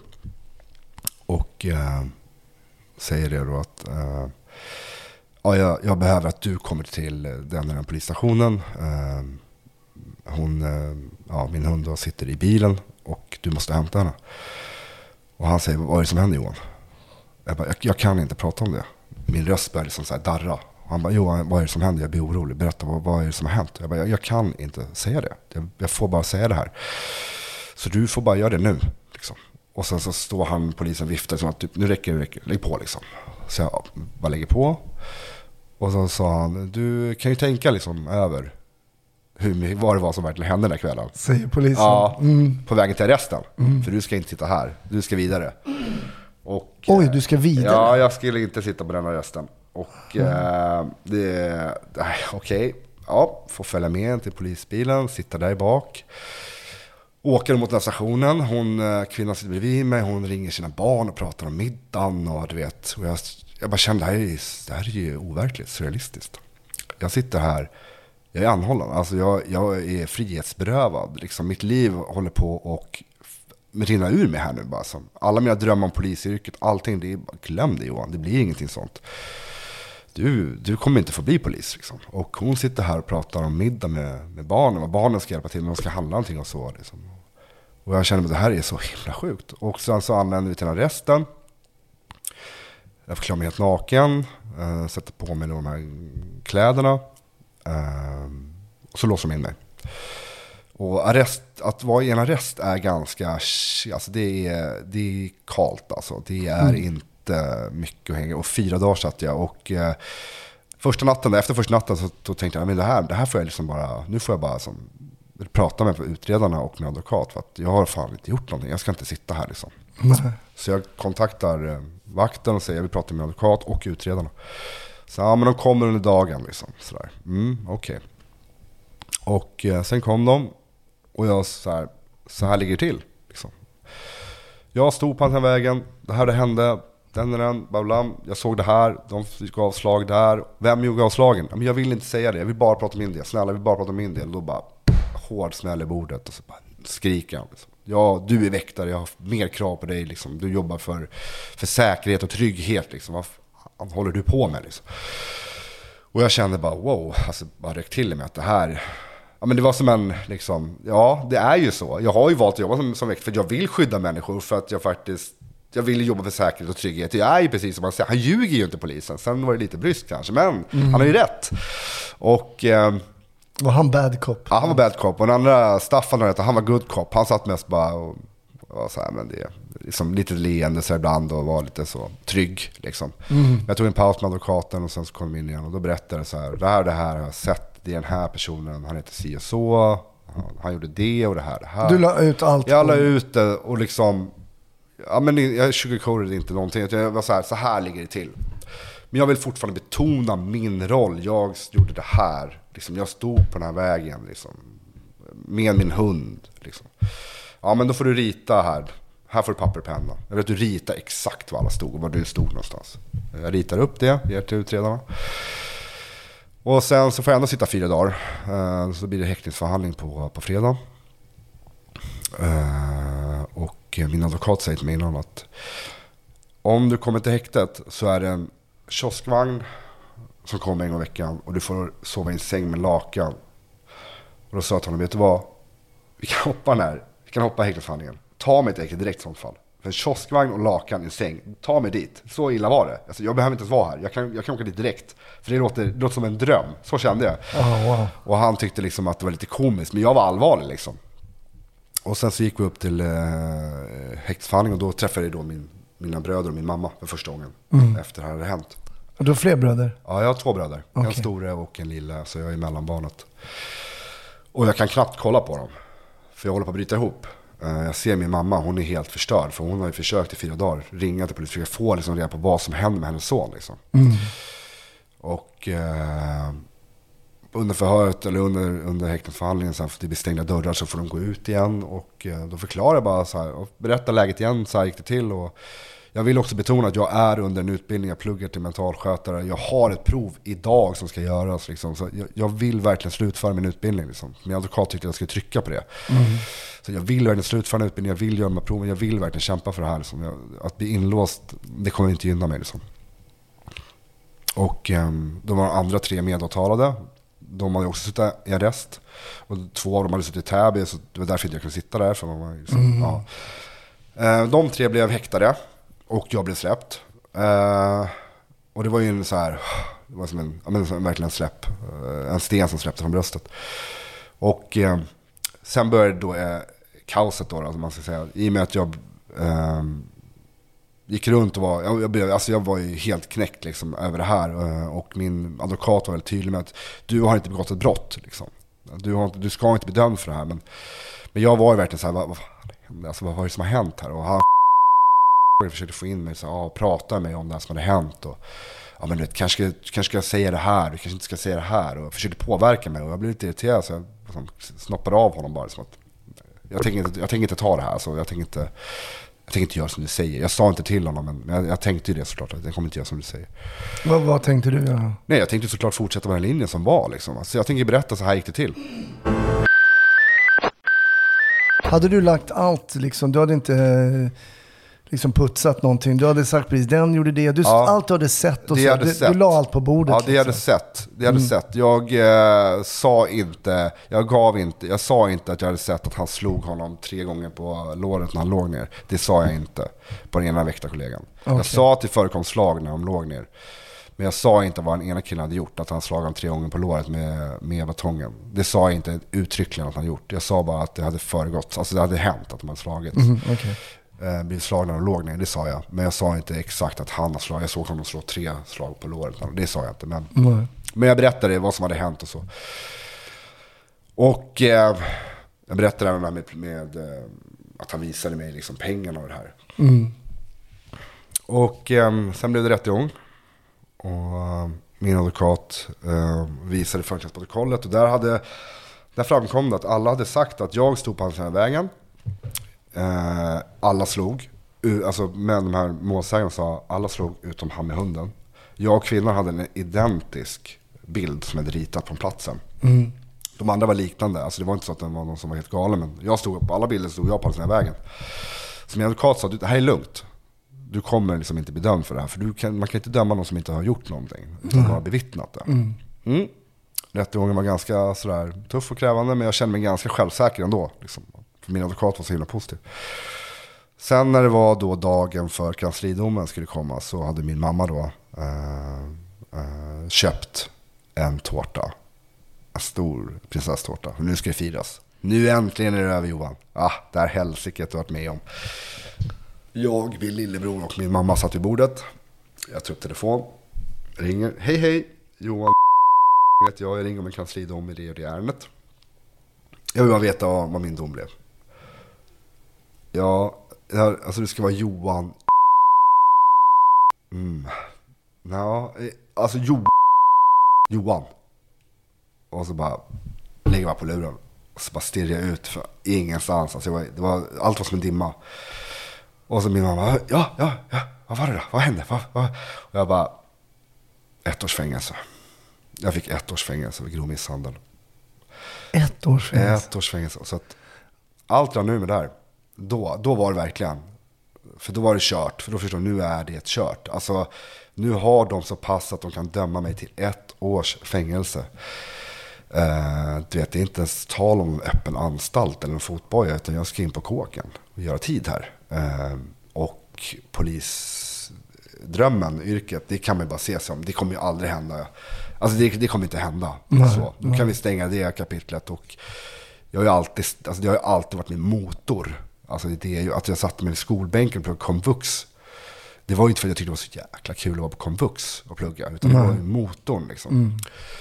Och äh, säger det då att äh, ja, jag, jag behöver att du kommer till den här polisstationen. Äh, hon, äh, ja, min hund då sitter i bilen och du måste hämta henne. Och han säger, vad är det som händer Johan? Jag, bara, jag, jag kan inte prata om det. Min röst börjar liksom så här darra. Och han bara, Johan, vad är det som händer? Jag blir orolig. Berätta, vad, vad är det som har hänt? Jag bara, jag, jag kan inte säga det. Jag, jag får bara säga det här. Så du får bara göra det nu, liksom. Och sen så står han, polisen viftar som att typ, nu räcker det, räcker, lägg på liksom. Så jag bara lägger på. Och så sa han, du kan ju tänka liksom över hur, vad det var som verkligen hände den där kvällen. Säger polisen. Ja, mm. På vägen till arresten. Mm. För du ska inte sitta här, du ska vidare. Och, oj, du ska vidare? Ja, jag skulle inte sitta på den arresten. Och mm. eh, det, äh, okej, okay. Ja, får följa med till polisbilen, sitta där i bak. Åker mot den stationen, hon, kvinnan sitter bredvid mig, hon ringer sina barn och pratar om middagen och du vet. Och jag, jag bara kände, det här, är, det här är ju overkligt, surrealistiskt. Jag sitter här, jag är anhållen, alltså jag, jag är frihetsberövad. Liksom, mitt liv håller på och rinna ur mig här nu bara. Som, alla mina drömmar om polisyrket, allting, det är, glöm det Johan, det blir ingenting sånt. Du, du kommer inte få bli polis liksom. Och hon sitter här och pratar om middag med, med barnen. Och barnen ska hjälpa till när de ska handla någonting och så liksom. Och jag känner att det här är så himla sjukt. Och sen så anländer vi till arresten. Jag förklarar mig helt naken. Äh, sätter på mig de här kläderna. Äh, och så låser de in mig. Och arrest, att vara i en arrest är ganska... Alltså det är, det är kallt alltså. Det är mm. inte mycket att hänga. Och fyra dagar satt jag. Och eh, första natten, efter första natten så, så tänkte jag, men det här, det här får jag liksom bara... Nu får jag bara som, prata med utredarna och med advokat. För att jag har fan inte gjort någonting. Jag ska inte sitta här liksom. Mm. Så jag kontaktar eh, vakten och säger, jag vill prata med advokat och utredarna. Så ja, men de kommer under dagen liksom. Sådär. Mm, okej. Okay. Och eh, sen kom de. Och jag så här, så här ligger det till liksom. Jag stod på den här vägen. Det här det hände. den är den, bablam. Jag såg det här, de fick avslag där. Vem gjorde avslagen? Men jag vill inte säga det, jag vill bara prata om min del. Snälla, jag vill bara prata om min del. Och då bara hård smäll i bordet och så bara skriker han. Liksom. Ja, du är väktare, jag har mer krav på dig. Liksom. Du jobbar för, för säkerhet och trygghet. Liksom. Vad fan håller du på med? Liksom. Och jag kände bara, wow, alltså bara räck till med att det här... Ja, men det var som en, liksom, ja, det är ju så. Jag har ju valt att jobba som, som väktare för att jag vill skydda människor, för att jag faktiskt, jag vill jobba för säkerhet och trygghet. Jag är ju precis som man säger, han ljuger ju inte polisen. Sen var det lite brysk kanske, men mm. han har ju rätt. Och... Eh, var han bad cop? Ja, han var bad cop. Och den andra, Staffan, han var good cop. Han satt mest bara och var så här, men det liksom lite leende så ibland och var lite så trygg liksom. Mm. Jag tog en paus med advokaten och sen så kom jag in igen och då berättade jag så här, det här det här har jag sett, det är den här personen, han heter si och så, han, han gjorde det och det här det här. Du la ut allt? Jag la ut det och liksom, ja men jag sugarcoated inte någonting. Jag var så här, så här ligger det till. Men jag vill fortfarande betona min roll. Jag gjorde det här. Liksom, jag stod på den här vägen. Liksom, med min hund. Liksom. Ja, men då får du rita här. Här får du papper och penna. Jag vet att du ritar exakt var alla stod och var du stod någonstans. Jag ritar upp det, ger till utredarna. Och sen så får jag ändå sitta fyra dagar. Så blir det häktningsförhandling på, på fredag. Och min advokat säger till mig innan att om du kommer till häktet så är det en kioskvagn som kommer en gång i veckan och du får sova i en säng med lakan. Och då sa jag till honom, vet du vad? Vi kan hoppa den här. Vi kan hoppa häktningsförhandlingen. Ta mig till häktet direkt i sånt fall. För en kioskvagn och lakan i en säng. Ta mig dit. Så illa var det. Alltså, jag behöver inte ens vara här. Jag kan, jag kan åka dit direkt. För det låter, det låter som en dröm. Så kände jag. Oh, wow. Och han tyckte liksom att det var lite komiskt. Men jag var allvarlig liksom. Och sen så gick vi upp till eh, häktningsförhandling och då träffade jag då min, mina bröder och min mamma för första gången. Mm. Efter det här hade hänt. Och du har fler bröder? Ja, jag har två bröder. Okay. En stora och en lilla, så jag är mellanbarnet. Och jag kan knappt kolla på dem. För jag håller på att bryta ihop. Jag ser min mamma, hon är helt förstörd. För hon har ju försökt i fyra dagar ringa till polisen. Försöka få liksom reda på vad som händer med hennes son. Liksom. Mm. Och eh, under förhöret, eller under, under häktningsförhandlingen, så det blir stängda dörrar så får de gå ut igen. Och eh, då förklarar jag bara så här, och berättar läget igen, så här gick det till. Och jag vill också betona att jag är under en utbildning, jag pluggar till mentalskötare. Jag har ett prov idag som ska göras. Liksom. Så jag, jag vill verkligen slutföra min utbildning. Liksom. Min advokat tyckte att jag skulle trycka på det. Mm. Så jag vill verkligen slutföra min utbildning, jag vill göra de här proven, jag vill verkligen kämpa för det här. Liksom. Jag, att bli inlåst, det kommer inte gynna mig. Liksom. Och um, de var andra tre medåtalade. De hade också suttit i arrest. Och två av dem hade suttit i Täby, så det var därför jag kunde sitta där. För man var liksom, mm. ja. uh, de tre blev häktade. Och jag blev släppt. Uh, och det var ju en så här, det var som en, ja, men, verkligen en släpp. Uh, en sten som släppte från bröstet. Och uh, sen började då uh, kaoset då, alltså man ska säga. I och med att jag uh, gick runt och var, jag, jag, blev, alltså jag var ju helt knäckt liksom, över det här. Uh, och min advokat var väldigt tydlig med att du har inte begått ett brott. Liksom. Du, har inte, du ska inte bli dömd för det här. Men, men jag var ju verkligen så här, vad, vad, alltså, vad var det som har hänt här? Och han jag försökte få in mig så ja, prata med mig om det som hade hänt och ja men du vet, kanske kanske ska jag säga det här, du kanske inte ska säga det här och försökte påverka mig och jag blev lite irriterad så jag liksom, snoppade av honom bara som att jag tänker inte jag tänker inte ta det här så jag tänker inte jag tänker inte göra som du säger. Jag sa inte till honom men jag, jag tänkte ju det såklart att jag kommer inte göra som du säger. Vad, vad tänkte du göra? Nej, jag tänkte såklart fortsätta med den linjen som var liksom. Alltså, jag tänker berätta så här gick det till. Hade du lagt allt liksom, du hade inte liksom putsat någonting. Du hade sagt precis, den gjorde det. Du, ja, allt du hade sett och så. Hade du, sett. du la allt på bordet. Ja, det liksom. hade sett. Det hade mm. sett. Jag eh, sa inte, jag gav inte, jag sa inte att jag hade sett att han slog honom tre gånger på låret när han låg ner. Det sa jag inte på den ena väktarkollegan. Okay. Jag sa att det förekom slag när de låg ner. Men jag sa inte vad den ena killen hade gjort, att han slagit honom tre gånger på låret med, med batongen. Det sa jag inte uttryckligen att han gjort. Jag sa bara att det hade föregått, alltså det hade hänt att de hade slagits. Mm, okay. Eh, blir slag när de låg ner, det sa jag. Men jag sa inte exakt att han har slagit. Jag såg honom slå tre slag på låret. Det sa jag inte. Men, mm. men jag berättade vad som hade hänt och så. Och eh, jag berättade även med, med eh, att han visade mig liksom pengarna och det här. Mm. Och eh, sen blev det rättegång. Och eh, min advokat eh, visade förhörsprotokollet. Och där, hade, där framkom det att alla hade sagt att jag stod på hans vägen. Uh, alla slog alltså, men de här målsägarna sa alla slog utom han med hunden. Jag och kvinnan hade en identisk bild som hade ritat på platsen. Mm. De andra var liknande. Alltså det var inte så att det var någon som var helt galen. Men jag stod på alla bilder stod jag på den här vägen. Så min advokat sa, det här är lugnt. Du kommer liksom inte bli dömd för det här. För du kan, man kan inte döma någon som inte har gjort någonting. Utan mm. bara bevittnat det. Mm. Mm. Rättegången var ganska sådär tuff och krävande. Men jag kände mig ganska självsäker ändå. Liksom. För min advokat var så himla positiv. Sen när det var då dagen för kanslidomen skulle komma. Så hade min mamma då eh, eh, köpt en tårta. En stor prinsesstårta. Nu ska det firas. Nu äntligen är det över, Johan. Ah, det här helsiket du har varit med om. Jag, min lillebror och min mamma satt vid bordet. Jag tar upp telefon. Ringer. Hej hej. Johan vet jag. Jag ringer om en kanslidom i det och det ärendet. Jag vill bara veta vad min dom blev. Ja, alltså det ska vara Johan. Mm. Ja, alltså Jo Johan. Och så bara lägger jag på luren. Och så bara stirrar jag ut för ingenstans. Alltså jag var, det var, allt var som en dimma. Och så min mamma, ja, ja, ja, vad var det då? Vad hände? Vad, vad? Och jag bara, ett års fängelse. Jag fick ett års fängelse för grov misshandel. Ett års fängelse? Ett års fängelse. Så att allt jag nu med där, då, då var det verkligen. För då var det kört. För då förstår jag, nu är det ett kört. Alltså, nu har de så pass att de kan döma mig till ett års fängelse. Uh, du vet, det är inte ens tal om öppen anstalt eller en fotboja, utan jag ska in på kåken och göra tid här. Uh, och polisdrömmen, yrket, det kan man bara se som, det kommer ju aldrig hända. Alltså det, det kommer inte hända. Nej, så. Då nej. Kan vi stänga det kapitlet. Och jag har ju alltid, alltså det har ju alltid varit min motor. Alltså det är ju att jag satte mig i skolbänken på komvux. Det var ju inte för att jag tyckte det var så jäkla kul att vara på komvux och plugga, utan nej. Det var ju motorn liksom. Mm.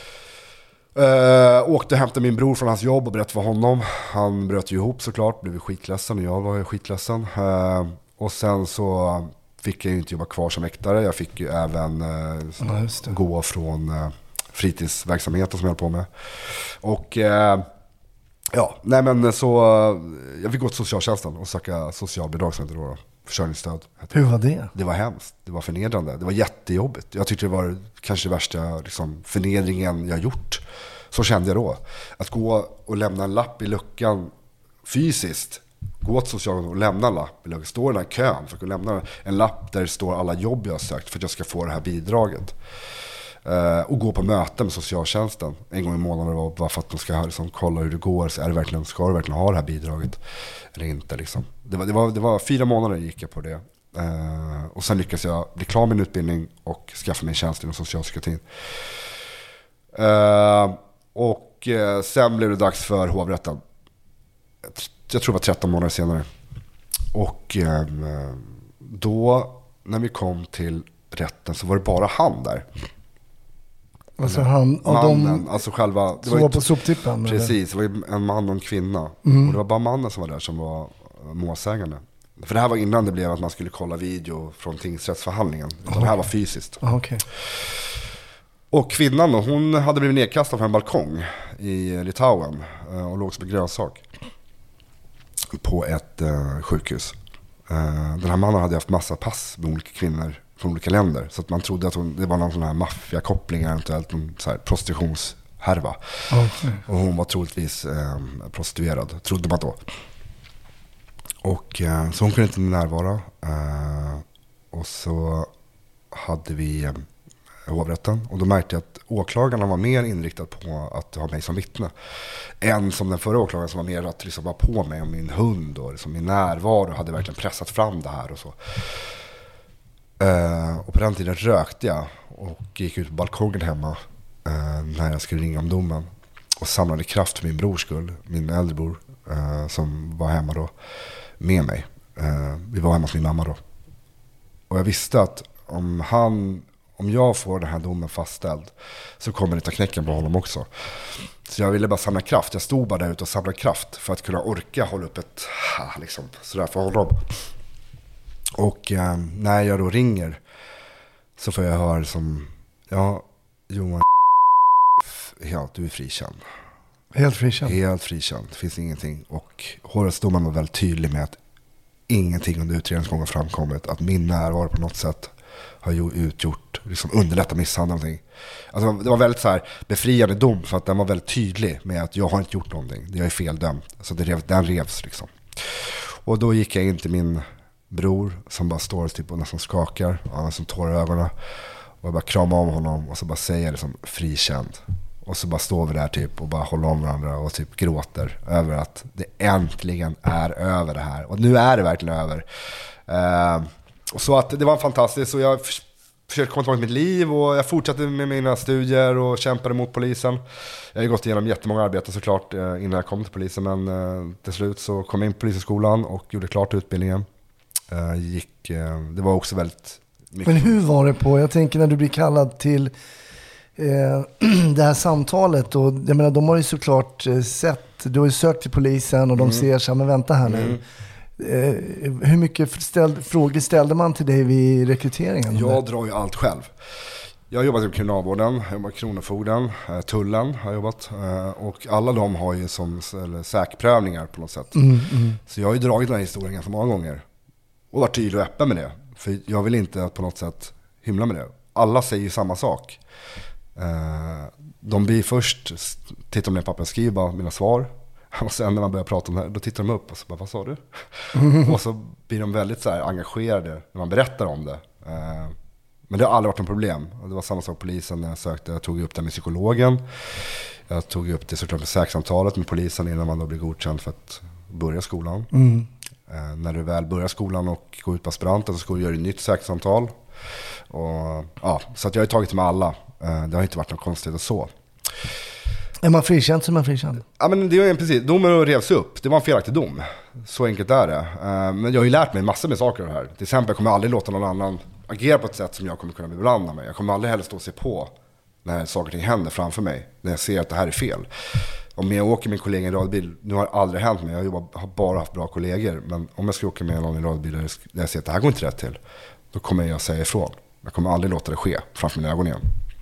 Uh, åkte och hämtade min bror från hans jobb och berättade för honom. Han bröt ju ihop såklart, blev skitledsen och jag var skitledsen. Uh, och sen så fick jag ju inte jobba kvar som väktare. Jag fick ju även uh, ja, gå från uh, fritidsverksamheten som jag höll på med. Och uh, ja, nej men så uh, jag fick gå till socialtjänsten och söka socialbidrag som heter då, försörjningsstöd. Hur var det? Det var hemskt, det var förnedrande, det var jättejobbigt. Jag tyckte det var kanske det värsta liksom, förnedringen jag gjort. Så kände jag då. Att gå och lämna en lapp i luckan fysiskt. Gå till socialen och lämna en lapp i luckan. Stå i den här kön för att lämna en lapp där det står alla jobb jag har sökt för att jag ska få det här bidraget. Uh, och gå på möten med socialtjänsten en gång i månaden var bara för att de ska liksom, kolla hur det går. Så är det verkligen, ska du verkligen ha det här bidraget eller inte liksom. Det var, det var, det var fyra månader gick jag på det. Uh, och sen lyckades jag bli klar med min utbildning och skaffa mig en tjänst inom socialpsykiatrin. Uh, och uh, sen blev det dags för hovrätten. Jag tror det var tretton månader senare. Och uh, då när vi kom till rätten så var det bara han där. Alltså han och mannen, de alltså själva, det var, var på soptippen. Precis, det var en man och en kvinna. Mm. Och det var bara mannen som var där som var målsägande. För det här var innan det blev att man skulle kolla video från tingsrättsförhandlingen. Utan oh. det här var fysiskt. Oh, okay. Och kvinnan då, hon hade blivit nedkastad från en balkong i Litauen och låg som en grönsak på ett uh, sjukhus. Uh, den här mannen hade haft massa pass med olika kvinnor från olika länder. Så att man trodde att hon, det var någon sån här maffiakoppling, eventuellt någon så här prostitutionshärva. Okay. Och hon var troligtvis eh, prostituerad, trodde man då. Och eh, så hon kunde inte närvara. Eh, och så hade vi eh, hovrätten. Och då märkte jag att åklagarna var mer inriktad på att ha mig som vittne. Än som den förra åklagaren som var mer att liksom vara på mig och min hund och liksom min närvaro hade verkligen pressat fram det här och så. Uh, och på den tiden rökte jag och gick ut på balkongen hemma uh, när jag skulle ringa om domen och samlade kraft för min brors skull, min äldre bror uh, som var hemma då med mig. Uh, vi var hemma hos min mamma då. Och jag visste att om han, om jag får den här domen fastställd så kommer det ta knäcken på honom också. Så jag ville bara samla kraft. Jag stod bara där ute och samlade kraft för att kunna orka hålla upp ett liksom, sådär för honom. Och eh, när jag då ringer så får jag höra som, ja, Johan, ja, du är frikänd. Helt frikänd? Helt frikänd, det finns ingenting. Och hovrättsdomaren var väldigt tydlig med att ingenting under utredningsgången framkommit att min närvaro på något sätt har ju utgjort, liksom underlättat misshandling. Alltså det var väldigt så här befriande dom, för att den var väldigt tydlig med att jag har inte gjort någonting. Jag är feldömd. Så det rev, den revs liksom. Och då gick jag in till min bror som bara står typ och nästan skakar. Han har som tårar i ögonen. Och jag bara kramar om honom och så bara säger det som frikänd. Och så bara står vi där typ och bara håller om varandra och typ gråter över att det äntligen är över det här. Och nu är det verkligen över. Uh, och så att det var fantastiskt, och jag försökte komma tillbaka till mitt liv och jag fortsatte med mina studier och kämpade mot polisen. Jag har gått igenom jättemånga arbeten såklart innan jag kom till polisen, men till slut så kom jag in på polisskolan och gjorde klart utbildningen. Gick, det var också väldigt mycket. Men hur var det på, jag tänker när du blir kallad till eh, det här samtalet, och jag menar de har ju såklart sett, du har ju sökt till polisen och de mm. ser så här, men vänta här nu. Mm. Eh, hur mycket ställ, frågor ställde man till dig vid rekryteringen? Jag drar ju allt själv. Jag har jobbat i kriminalvården, jag jobbat i Kronofogden, tullen har jag jobbat, och alla de har ju som eller, säkerprövningar på något sätt. Mm, mm. Så jag har ju dragit den här historien ganska många gånger och varit tydlig och öppen med det. För jag vill inte på något sätt hymla med det. Alla säger ju samma sak. De blir först, tittar de ner på pappen, skriver bara mina svar. Och sen när man börjar prata om det här, då tittar de upp och så bara, vad sa du? Mm. Och så blir de väldigt så här engagerade när man berättar om det. Men det har aldrig varit något problem. Och det var samma sak polisen när jag sökte. Jag tog upp det med psykologen. Jag tog upp det såklart med säkerhetssamtalet med polisen innan man då blir godkänd för att börja skolan. Mm. Eh, när du väl börjar skolan och går ut på aspiranten så ska du göra ett nytt säkerhetssamtal. Och, ja, så att jag har tagit med alla. Eh, det har inte varit något konstigt och så. Är man frikänd så är man frikänd? Ja, men det är precis. Domen revs upp. Det var en felaktig dom. Så enkelt är det. Eh, men jag har ju lärt mig massor med saker av det här. Till exempel kommer jag aldrig låta någon annan agera på ett sätt som jag kommer kunna beblanda mig. Jag kommer aldrig heller stå och se på när saker och ting händer framför mig. När jag ser att det här är fel. Om jag åker med en kollega i en radbil, nu har det aldrig hänt mig. Jag jobbar, har bara haft bra kollegor. Men om jag ska åka med någon i en radbil där jag ser att det här går inte rätt till, då kommer jag säga ifrån. Jag kommer aldrig låta det ske framför mina ögon igen.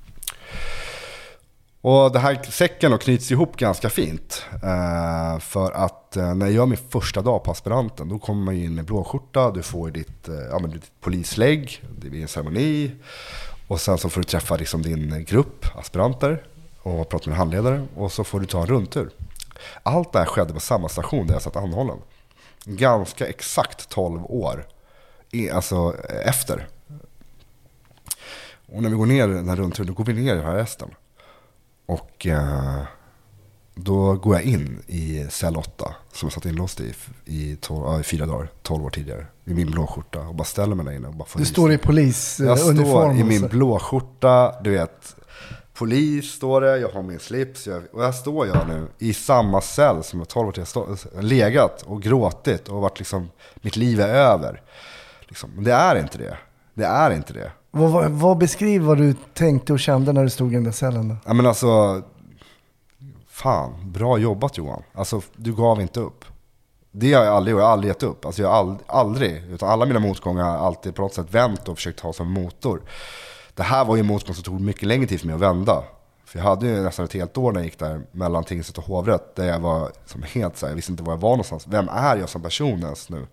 Och det här säcken knyts ihop ganska fint. Eh, för att eh, när jag gör min första dag på aspiranten, då kommer man in med blåskjorta. Du får ditt, eh, ja, men ditt polislägg, det blir en ceremoni. Och sen så får du träffa liksom din grupp aspiranter och prata med en handledare. Och så får du ta en rundtur. Allt det här skedde på samma station där jag satt anhållen. Ganska exakt tolv år alltså efter. Och när vi går ner den här rundturen, då går vi ner i arresten. Och eh, då går jag in i cell åtta som jag satt inlåst i i, tolv, ja, i fyra dagar, tolv år tidigare, i min blåskjorta och bara ställer mig där inne och bara får Du står i polisuniform. Jag står i min blåskjorta, du vet, polis står det, jag har min slips, jag, och jag står jag nu i samma cell som jag tolv år till jag legat och gråtit och varit liksom, mitt liv är över. Liksom. Men det är inte det. Det är inte det. Vad, vad, vad beskriver vad du tänkte och kände när du stod i den där cellen då? Ja, men alltså, fan, bra jobbat Johan. Alltså, du gav inte upp. Det har jag aldrig, jag har aldrig gett upp. Alltså, jag har aldrig, aldrig, utan alla mina motgångar har alltid på något sätt vänt och försökt ha som motor. Det här var ju en motgång som tog mycket längre tid för mig att vända. För jag hade ju nästan ett helt år när jag gick där mellan tingsrätt och hovrätt, där jag var som helt så här, jag visste inte var jag var någonstans. Vem är jag som person ens nu?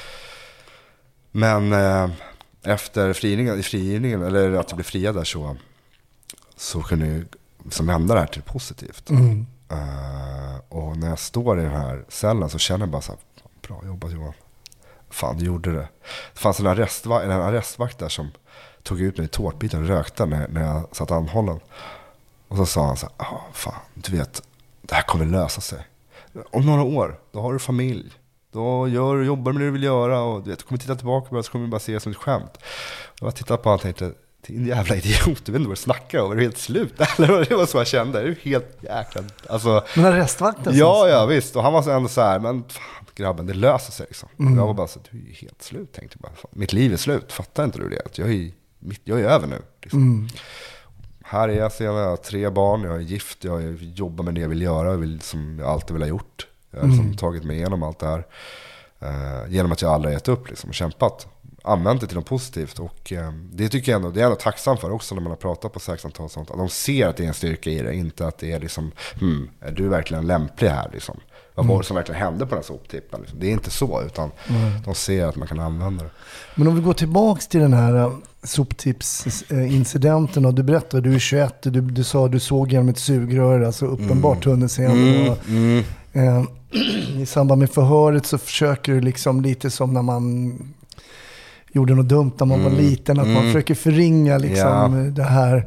Men eh, efter frigivningen, frigivningen, eller att jag blev friad där, så, så kunde jag liksom vända det här till positivt. Mm. Uh, och när jag står i den här cellen så känner jag bara så här, bra jobbat Johan. Fan, du gjorde det. Det fanns en arrestvakt, en arrestvakt där som tog ut mig i tårtbiten och rökte när, när jag satt anhållen. Och så sa han så här, ah, fan, du vet, det här kommer lösa sig. Om några år, då har du familj. Då gör, jobbar med det du vill göra och du vet, du kommer titta tillbaka på det, så kommer du bara se det som ett skämt. Och jag tittade på honom och tänkte, din jävla idiot, du vet inte vad du snackar om, är du helt slut? Eller det var så jag kände, det är helt jäkla... Alltså, men arrestvakten? Ja, ja, visst. Och han var så ändå så här, men fan, grabben, det löser sig liksom. Mm. Jag var bara så, du är helt slut, tänkte bara. Fan, mitt liv är slut, fattar inte du det? Jag är, mitt, jag är över nu. Liksom. Mm. Här är jag sedan, jag har tre barn, jag är gift, jag jobbar med det jag vill göra, jag vill, som jag alltid vill ha gjort. Jag har liksom mm. tagit mig igenom allt det här. Uh, genom att jag aldrig har gett upp liksom, och kämpat. använt det till något positivt. Och eh, det tycker jag ändå, det är jag ändå tacksam för också när man har pratat på säkerhetssamtal och sånt. Att de ser att det är en styrka i det, inte att det är liksom, hmm, är du verkligen lämplig här liksom? Vad var det som verkligen hände på den här soptippen? Liksom? Det är inte så, utan mm. de ser att man kan använda det. Men om vi går tillbaka till den här soptipsincidenten och du berättade, du är tjugoett, du, du sa att du såg genom ett sugrör, alltså uppenbart tunnelseende. Mm. Och, mm. Eh, i samband med förhöret så försöker du liksom lite som när man gjorde något dumt när man mm. var liten, att mm. man försöker förringa liksom ja. det här.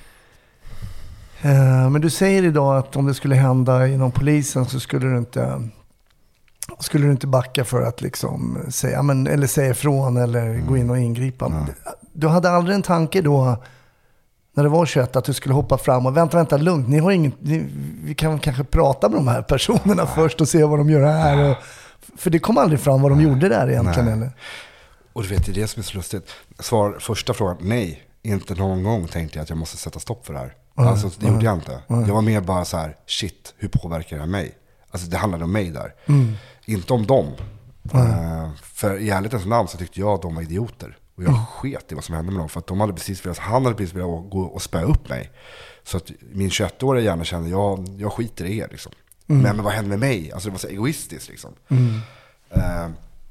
Men du säger idag att om det skulle hända inom polisen så skulle du inte skulle du inte backa för att liksom säga, men, eller säga ifrån eller mm. gå in och ingripa. Mm. Du hade aldrig en tanke då när det var tjugoett att du skulle hoppa fram och vänta, vänta, lugnt. Ni har inget, ni, vi kan kanske prata med de här personerna Nej. först och se vad de gör här. Och, för det kom aldrig fram vad de gjorde där egentligen. Eller? Och du vet, det är det som är så lustigt. Svar, första frågan, nej. Inte någon gång tänkte jag att jag måste sätta stopp för det här. Mm. Alltså det mm. gjorde jag inte. Mm. Jag var mer bara så här, shit, hur påverkar det mig? Alltså det handlade om mig där. Mm. Inte om dem. Mm. Uh, för i ärlighetens namn så tyckte jag att de var idioter. Och jag mm. sket i vad som hände med dem. För att de hade precis velat, han hade precis velat gå och spöa upp mig. Så att min tjugoett-åriga hjärna kände, jag, jag skiter i er liksom. Mm. Men, men vad hände med mig? Alltså det var så egoistiskt liksom. Mm. Uh,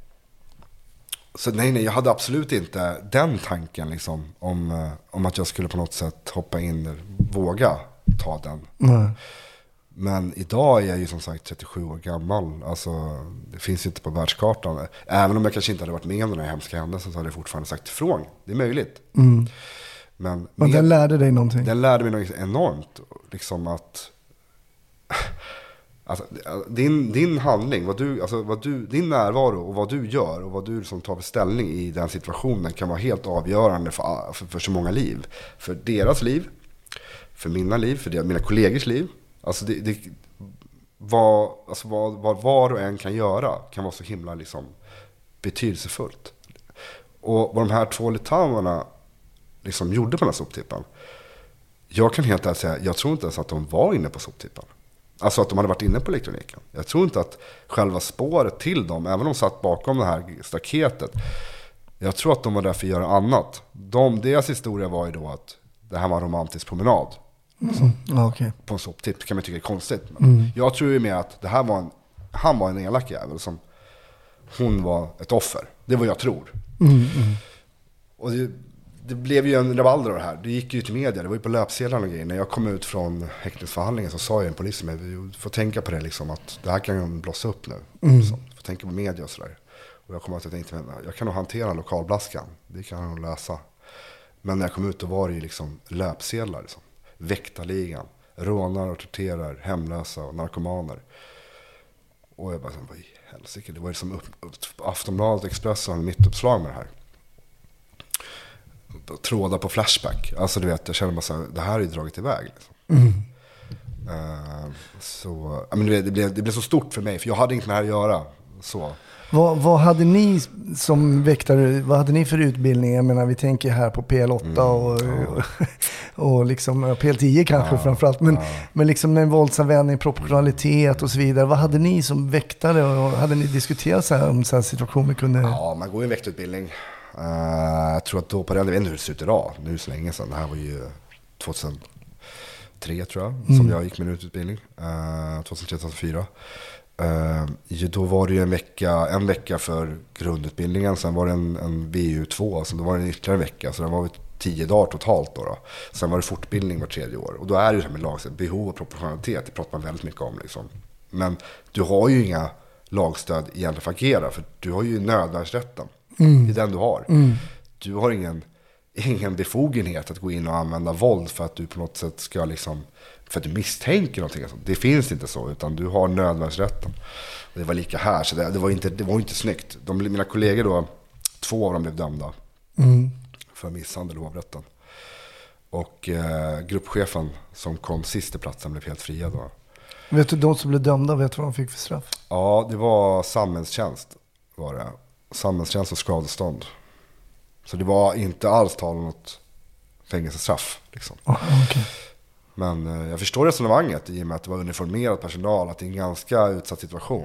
Så nej, nej, jag hade absolut inte den tanken liksom, om, om att jag skulle på något sätt hoppa in, våga ta den. Mm. Men idag är jag ju som sagt trettiosju år gammal. Alltså, det finns inte på världskartan. Även om jag kanske inte hade varit med om den här hemska händelsen så hade jag fortfarande sagt ifrån. Det är möjligt. Mm. Men, Men den lärde dig någonting? Den lärde mig något enormt. Liksom att... Alltså, din, din handling, vad du, alltså, vad du, din närvaro och vad du gör och vad du som tar för ställning i den situationen kan vara helt avgörande för, för, för så många liv. För deras liv, för mina liv, för deras, mina kollegors liv. Alltså, det, det, vad, alltså vad, vad var och en kan göra kan vara så himla liksom, betydelsefullt. Och vad de här två litauerna liksom gjorde på den här soptippen. Jag kan helt ärligt säga, jag tror inte ens att de var inne på soptippen. Alltså att de hade varit inne på elektroniken. Jag tror inte att själva spåret till dem, även om de satt bakom det här staketet, jag tror att de var där för att göra annat. De, deras historia var ju då att det här var en romantisk promenad. Mm. Mm. Okay. På en soptipp kan man tycka är konstigt. Men mm. jag tror ju mer att det här var en, han var en elak jävel som hon var ett offer. Det var jag tror. Mm. Mm. Och det, det blev ju en rabalder av det här. Det gick ju till media. Det var ju på löpsedlarna och grejer. När jag kom ut från häktningsförhandlingen så sa ju en polis med mig, får tänka på det liksom, att det här kan ju blossa upp nu. Mm. Så, får tänka på media och sådär. Och jag kommer att jag tänkte, men jag kan nog hantera lokalblaskan. Det kan jag nog lösa. Men när jag kom ut då var det ju liksom löpsedlar liksom. Väktarligan, rånar och torterar, hemlösa och narkomaner. Och jag bara, vad i helsike, det var ju som upp, upp, Aftonbladet, Expressen, mitt uppslag med det här. Trådar på Flashback. Alltså du vet, jag känner bara så här, det här är ju dragit iväg liksom. Mm. Uh, så, I mean, det, blev, det blev så stort för mig, för jag hade inget med det här att göra. Så. Vad, vad hade ni som väktare, vad hade ni för utbildning? Jag menar, vi tänker här på P L åtta mm, och, ja. och, och liksom P L tio kanske ja, framförallt. Men, ja. men liksom med våldsanvändning, proportionalitet och så vidare. Vad hade ni som väktare och hade ni diskuterat så här om så här situationer kunde... Ja, man går i en väktarutbildning. Uh, jag tror att då på det, jag vet inte hur det ser ut idag. Nu så länge sedan. Det här var ju tjugohundratre tror jag, mm. som jag gick min utbildning. Uh, tjugohundratre tjugohundrafyra. Uh, då var det ju en vecka, en vecka för grundutbildningen. Sen var det en, en V U två, så då var det en ytterligare vecka. Så det var tio dagar totalt då, då. Sen var det fortbildning var tredje år. Och då är det ju det här med lag, behov och proportionalitet. Det pratar man väldigt mycket om liksom. Men du har ju inga lagstöd egentligen för att agera. För du har ju nödvärnsrätten. Mm. Det är den du har. Mm. Du har ingen, ingen befogenhet att gå in och använda våld för att du på något sätt ska liksom, för att du misstänker någonting. Det finns inte så, utan du har nödvärnsrätten. Det var lika här, så det, det var inte, det var inte snyggt. De, mina kollegor då, två av dem blev dömda mm. för misshandel och avrätten. Och eh, gruppchefen som kom sist i platsen blev helt fria då. Vet du de som blev dömda, vet du vad de fick för straff? Ja, det var samhällstjänst var det. Samhällstjänst och skadestånd. Så det var inte alls tal om något fängelsestraff liksom. Oh, okay. Men eh, jag förstår resonemanget i och med att det var uniformerad personal, att det är en ganska utsatt situation.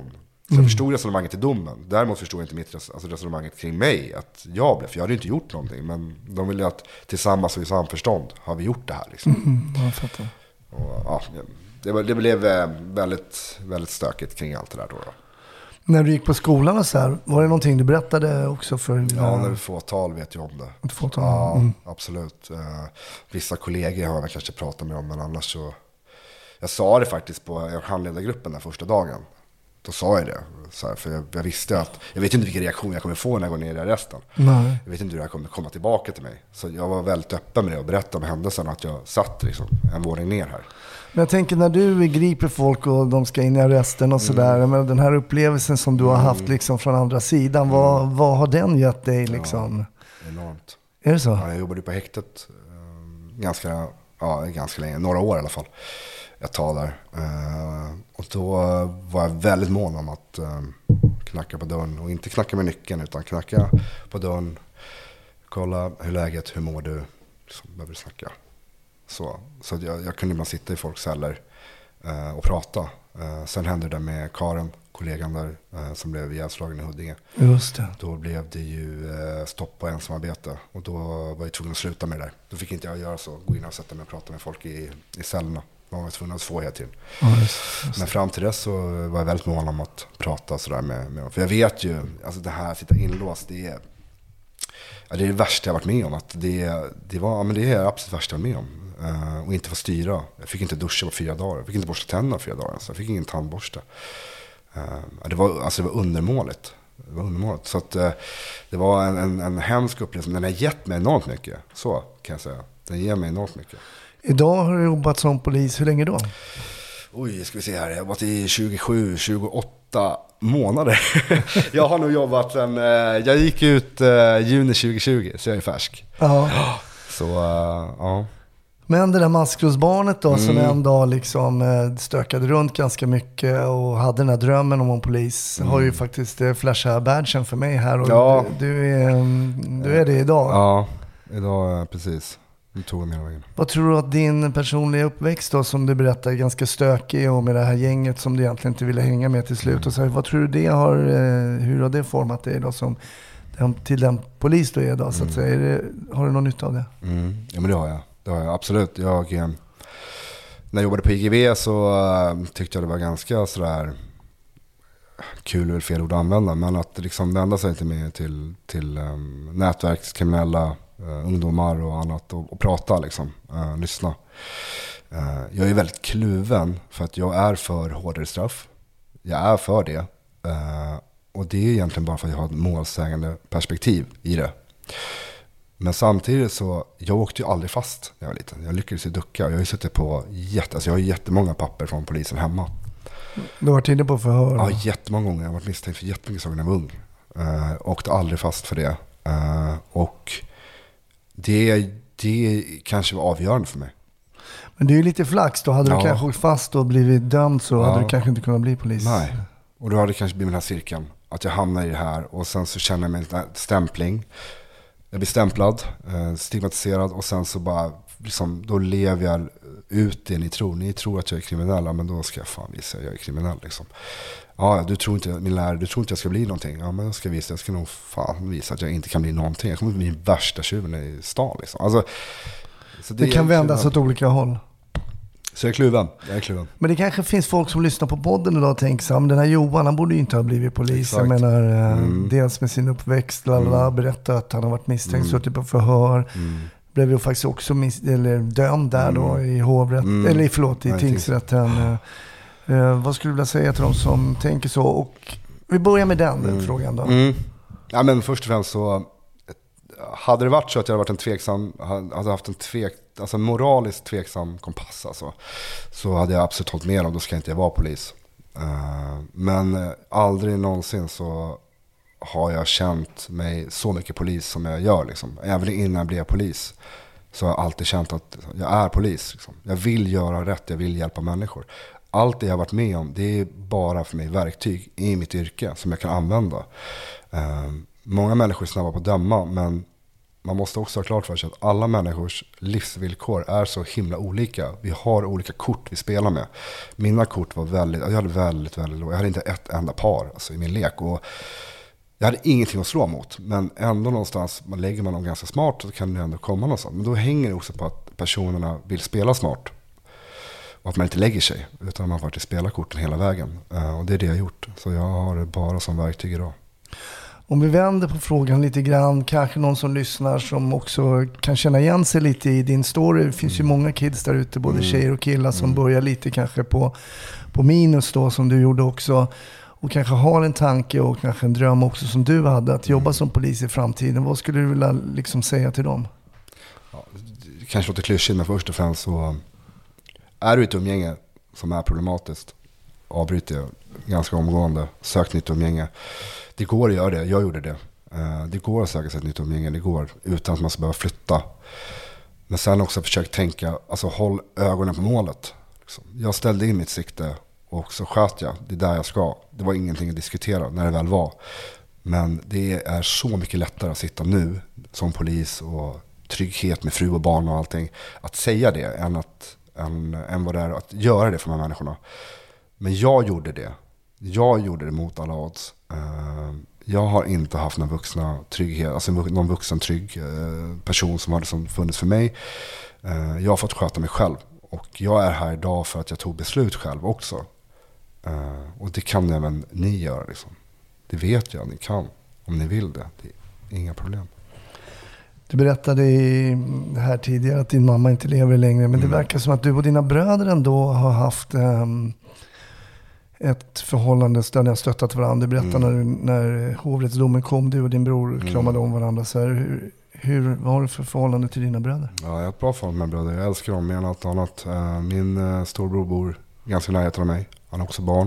Så jag förstod resonemanget i domen. Däremot förstod jag inte mitt res- alltså resonemanget kring mig. Att jag blev, för jag hade inte gjort någonting. Men de ville att tillsammans och i samförstånd har vi gjort det här. Liksom. Mm, jag fattar. Och, ja, det, var, det blev väldigt, väldigt stökigt kring allt det där då. då. När du gick på skolan och så här, var det någonting du berättade också för dina... Ja, när vi får tal vet jag om det. Ett fåtal. Ja, Mm. absolut. Uh, vissa kollegor har jag kanske pratat med om, men annars så... Jag sa det faktiskt på handledargruppen den första dagen. Då sa jag det. Så här, för jag, jag visste att... Jag vet inte vilken reaktion jag kommer få när jag går ner i arresten. Nej. Jag vet inte hur det här kommer komma tillbaka till mig. Så jag var väldigt öppen med det och berättade om händelsen, att jag satt liksom en våning ner här. Men jag tänker när du griper folk och de ska in i arresten och sådär. Mm. Men den här upplevelsen som du har haft liksom från andra sidan. Mm. Vad, vad har den gett dig liksom? Ja, enormt. Är det så? Ja, jag jobbade på häktet eh, ganska, ja, ganska länge. Några år i alla fall. Ett tag där. Eh, och då var jag väldigt mån om att eh, knacka på dörren. Och inte knacka med nyckeln utan knacka på dörren. Kolla hur läget, hur mår du? Så behöver du snacka. Så, så jag, jag kunde ibland sitta i folks celler eh, och prata. Eh, sen hände det med Karen, kollegan där, eh, som blev ihjälslagen i Huddinge. Just det. Då blev det ju eh, stopp på ensamarbete. Och då var jag tvungen att sluta med det där. Då fick inte jag göra så. Gå in och sätta mig och prata med folk i, i cellerna. Man var tvungen att få hela tiden. Ja, just, just. Men fram till dess så var jag väldigt mån om att prata sådär med, med för jag vet ju, alltså det här att sitta inlåst, det är, ja, det är det värsta jag varit med om. Att det, det, var, ja, men det är det absolut värsta jag varit med om. Uh, och inte få styra. Jag fick inte duscha på fyra dagar. Jag fick inte borsta tänderna fyra dagar. Så jag fick ingen tandborste. Uh, det, var, alltså det var undermåligt. Det var undermåligt. Så att, uh, det var en, en, en hemsk upplevelse. Men den har gett mig enormt mycket. Så kan jag säga. Den ger mig enormt mycket. Idag har du jobbat som polis. Hur länge då? Oj, ska vi se här. Jag har jobbat i tjugosju, tjugoåtta månader. Jag har nog jobbat sen... Uh, jag gick ut uh, juni tjugohundratjugo. Så jag är färsk. Ja. Så, uh, ja. Men det där maskrosbarnet då, mm. som en dag liksom stökade runt ganska mycket och hade den här drömmen om en polis, mm. har ju faktiskt flashat badgen för mig här. Och ja. du, du, är, du är det idag. Ja, idag precis. Du tog med vägen. Vad tror du att din personliga uppväxt då, som du berättar, är ganska stökig och med det här gänget som du egentligen inte ville hänga med till slut. Mm. Och så, vad tror du det har, hur har det format dig då som till den polis du är idag? Så att mm. säga, är det, har du någon nytta av det? Mm. Ja, men det har jag. Det har jag absolut. Jag, när jag jobbade på I G V så uh, tyckte jag det var ganska sådär, kul är fel ord att använda, men att liksom vända sig inte mer till, till um, nätverkskriminella uh, ungdomar och annat och, och prata liksom, uh, lyssna. Uh, jag är väldigt kluven för att jag är för hårdare straff. Jag är för det. Uh, och det är egentligen bara för att jag har ett målsägande perspektiv i det. Men samtidigt så, jag åkte ju aldrig fast när jag var liten. Jag lyckades ju ducka. Jag har ju suttit på jätte, alltså jag har jättemånga papper från polisen hemma. Du har varit inne på förhör? Ja, jättemånga gånger. Jag har varit misstänkt för jättemycket saker när jag var ung. Uh, åkte aldrig fast för det. Uh, och det, det kanske var avgörande för mig. Men det är ju lite flax då. Hade ja. du kanske åkt fast och blivit dömd så ja. hade du kanske inte kunnat bli polis. Nej, och då hade det kanske blivit den här cirkeln. Att jag hamnar i det här och sen så känner jag mig en stämpling. Jag blir stämplad, stigmatiserad och sen så bara, liksom, då lever jag ut det ni tror. Ni tror att jag är kriminell, men då ska jag fan visa att jag är kriminell. Liksom. Ja, du tror inte, min lärare, du tror inte jag ska bli någonting. Ja, men jag ska visa, jag ska nog fan visa att jag inte kan bli någonting. Jag kommer bli min värsta tjuven i stan. Liksom. Alltså, så det, det kan vändas åt olika håll. Så jag är kluven. Jag är kluven. Men det kanske finns folk som lyssnar på podden idag och tänker så här, den här Johan, han borde ju inte ha blivit polis. Exakt. Jag menar, mm. dels med sin uppväxt, lalala, mm. berättat att han har varit misstänkt, mm. suttit på förhör. Mm. Blev ju faktiskt också mis- eller dömd där mm. då i hovrätt, mm. eller förlåt, i Nej, tingsrätten. Uh, uh, vad skulle du vilja säga till de som tänker så? Och vi börjar med den, den mm. frågan då. Mm. Ja, men först och främst så hade det varit så att jag hade varit en tveksam, hade haft en tvek, alltså en moraliskt tveksam kompass alltså, så hade jag absolut hållit med om, då ska inte jag vara polis. Uh, men aldrig någonsin så har jag känt mig så mycket polis som jag gör. Liksom. Även innan jag blev polis så har jag alltid känt att jag är polis. Liksom. Jag vill göra rätt, jag vill hjälpa människor. Allt det jag har varit med om, det är bara för mig verktyg i mitt yrke som jag kan använda. Uh, många människor är snabba på att döma, men man måste också ha klart för sig att alla människors livsvillkor är så himla olika. Vi har olika kort vi spelar med. Mina kort var väldigt, jag hade väldigt, väldigt låg. Jag hade inte ett enda par alltså, i min lek. Och jag hade ingenting att slå mot. Men ändå någonstans, man lägger man dem ganska smart så kan det ändå komma någonstans. Men då hänger det också på att personerna vill spela smart. Och att man inte lägger sig, utan man faktiskt spelar korten hela vägen. Uh, och det är det jag har gjort. Så jag har det bara som verktyg idag. Om vi vänder på frågan lite grann, kanske någon som lyssnar som också kan känna igen sig lite i din story. Det finns mm. ju många kids där ute, både mm. tjejer och killar som mm. börjar lite kanske på, på minus då, som du gjorde också. Och kanske har en tanke och kanske en dröm också som du hade, att jobba som polis i framtiden. Vad skulle du vilja liksom säga till dem? Ja, det kanske låter klyschigt, men först och främst så är du ett umgänge som är problematiskt, avbryt det ganska omgående. Sök nytt umgänge. Det går att göra det, jag gjorde det. Det går att söka sig ett nytt umgänge, det går utan att man ska behöva flytta. Men sen också försök tänka, alltså håll ögonen på målet. Jag ställde in mitt sikte och så sköt jag, det är där jag ska. Det var ingenting att diskutera när det väl var. Men det är så mycket lättare att sitta nu som polis och trygghet med fru och barn och allting. Att säga det än, att, än, än vad det är att göra det för de här människorna. Men jag gjorde det. Jag gjorde det mot alla odds. Jag har inte haft någon vuxna trygghet, alltså någon vuxen trygg person som hade som funnits för mig. Jag har fått sköta mig själv. Och jag är här idag för att jag tog beslut själv också. Och det kan även ni göra. Liksom. Det vet jag, ni kan. Om ni vill det. Det är inga problem. Du berättade här tidigare att din mamma inte lever längre. Men mm. det verkar som att du och dina bröder ändå har haft um, ett förhållande där ni har stöttat varandra. Du berättade mm. när, när hovrättsdomen kom, du och din bror kramade mm. om varandra. Så här, hur, hur, vad har du för förhållande till dina bröder? Ja, jag har ett bra förhållande med bröder. Jag älskar dem mer än något annat. Min storbror bor ganska nära av mig. Han har också barn.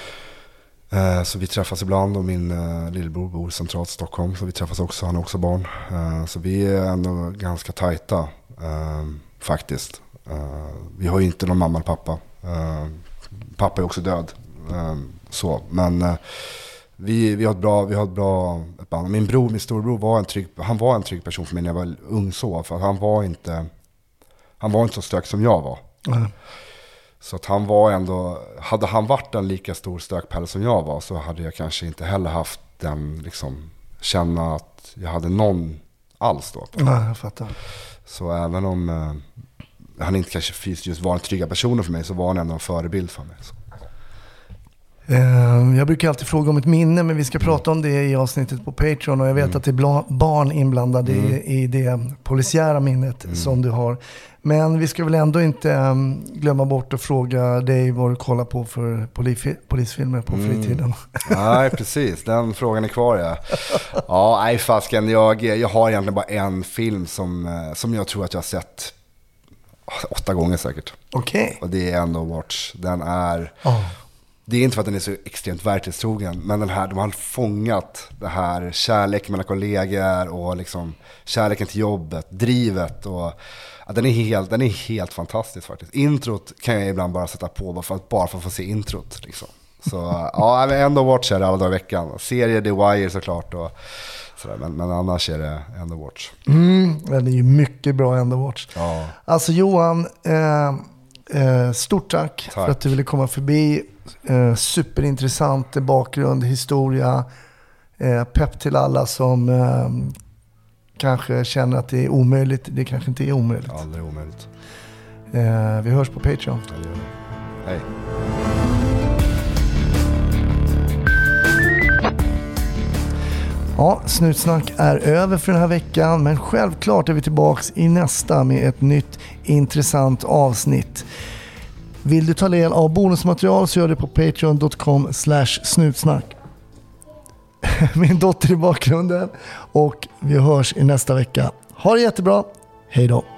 Så vi träffas ibland och min lillebror bor centralt i Stockholm. Så vi träffas också, han har också barn. Så vi är ändå ganska tajta faktiskt. Vi har ju inte någon mamma eller pappa. Pappa är också död. Så, men vi, vi har ett bra, vi har ett bra ett band. Min bror, min storbror var en trygg, han var en trygg person för mig när jag var ung så. För han var inte, han var inte så stök som jag var. Mm. Så att han var ändå, hade han varit en lika stor stökpelle som jag var så hade jag kanske inte heller haft den liksom, känna att jag hade någon alls då. Nej, jag fattar. Så även om eh, han inte kanske fysiskt just var en trygga person för mig så var han ändå en förebild för mig. Så. Jag brukar alltid fråga om ett minne, men vi ska prata om det i avsnittet på Patreon och jag vet mm. att det är barn inblandade mm. i, i det polisiära minnet mm. som du har. Men vi ska väl ändå inte um, glömma bort att fråga dig vad du kollar på för polis, polisfilmer på mm. fritiden. Nej, precis. Den frågan är kvar, ja. Ja, nej fasken. Jag, jag har egentligen bara en film som, som jag tror att jag har sett åtta gånger säkert. Okej. Okay. Och det är End of Watch. Den är... Oh. Det är inte för att den är så extremt verklighetstrogen, men den här, de har fångat det här kärleken mellan kollegor och liksom kärleken till jobbet, drivet och ja, den är helt, den är helt fantastisk faktiskt. Introt kan jag ibland bara sätta på bara för att, bara för att få se introt liksom. Så ja, End of Watch är det alla dagar i veckan. Serie The Wire såklart och sådär, men, men annars är det End of Watch. Mm, det är ju mycket bra End of Watch. Ja. Alltså Johan, eh, eh, stort tack, tack för att du ville komma förbi. Eh, superintressant bakgrund, historia, eh, pepp till alla som eh, kanske känner att det är omöjligt. Det kanske inte är omöjligt. Aldrig omöjligt. Eh, vi hörs på Patreon. Hej. Ja, Snutsnack är över för den här veckan, men självklart är vi tillbaks i nästa med ett nytt intressant avsnitt. Vill du ta del av bonusmaterial så gör det på patreon dot com slash snutsnack. Min dotter i bakgrunden och vi hörs i nästa vecka. Ha det jättebra. Hej då.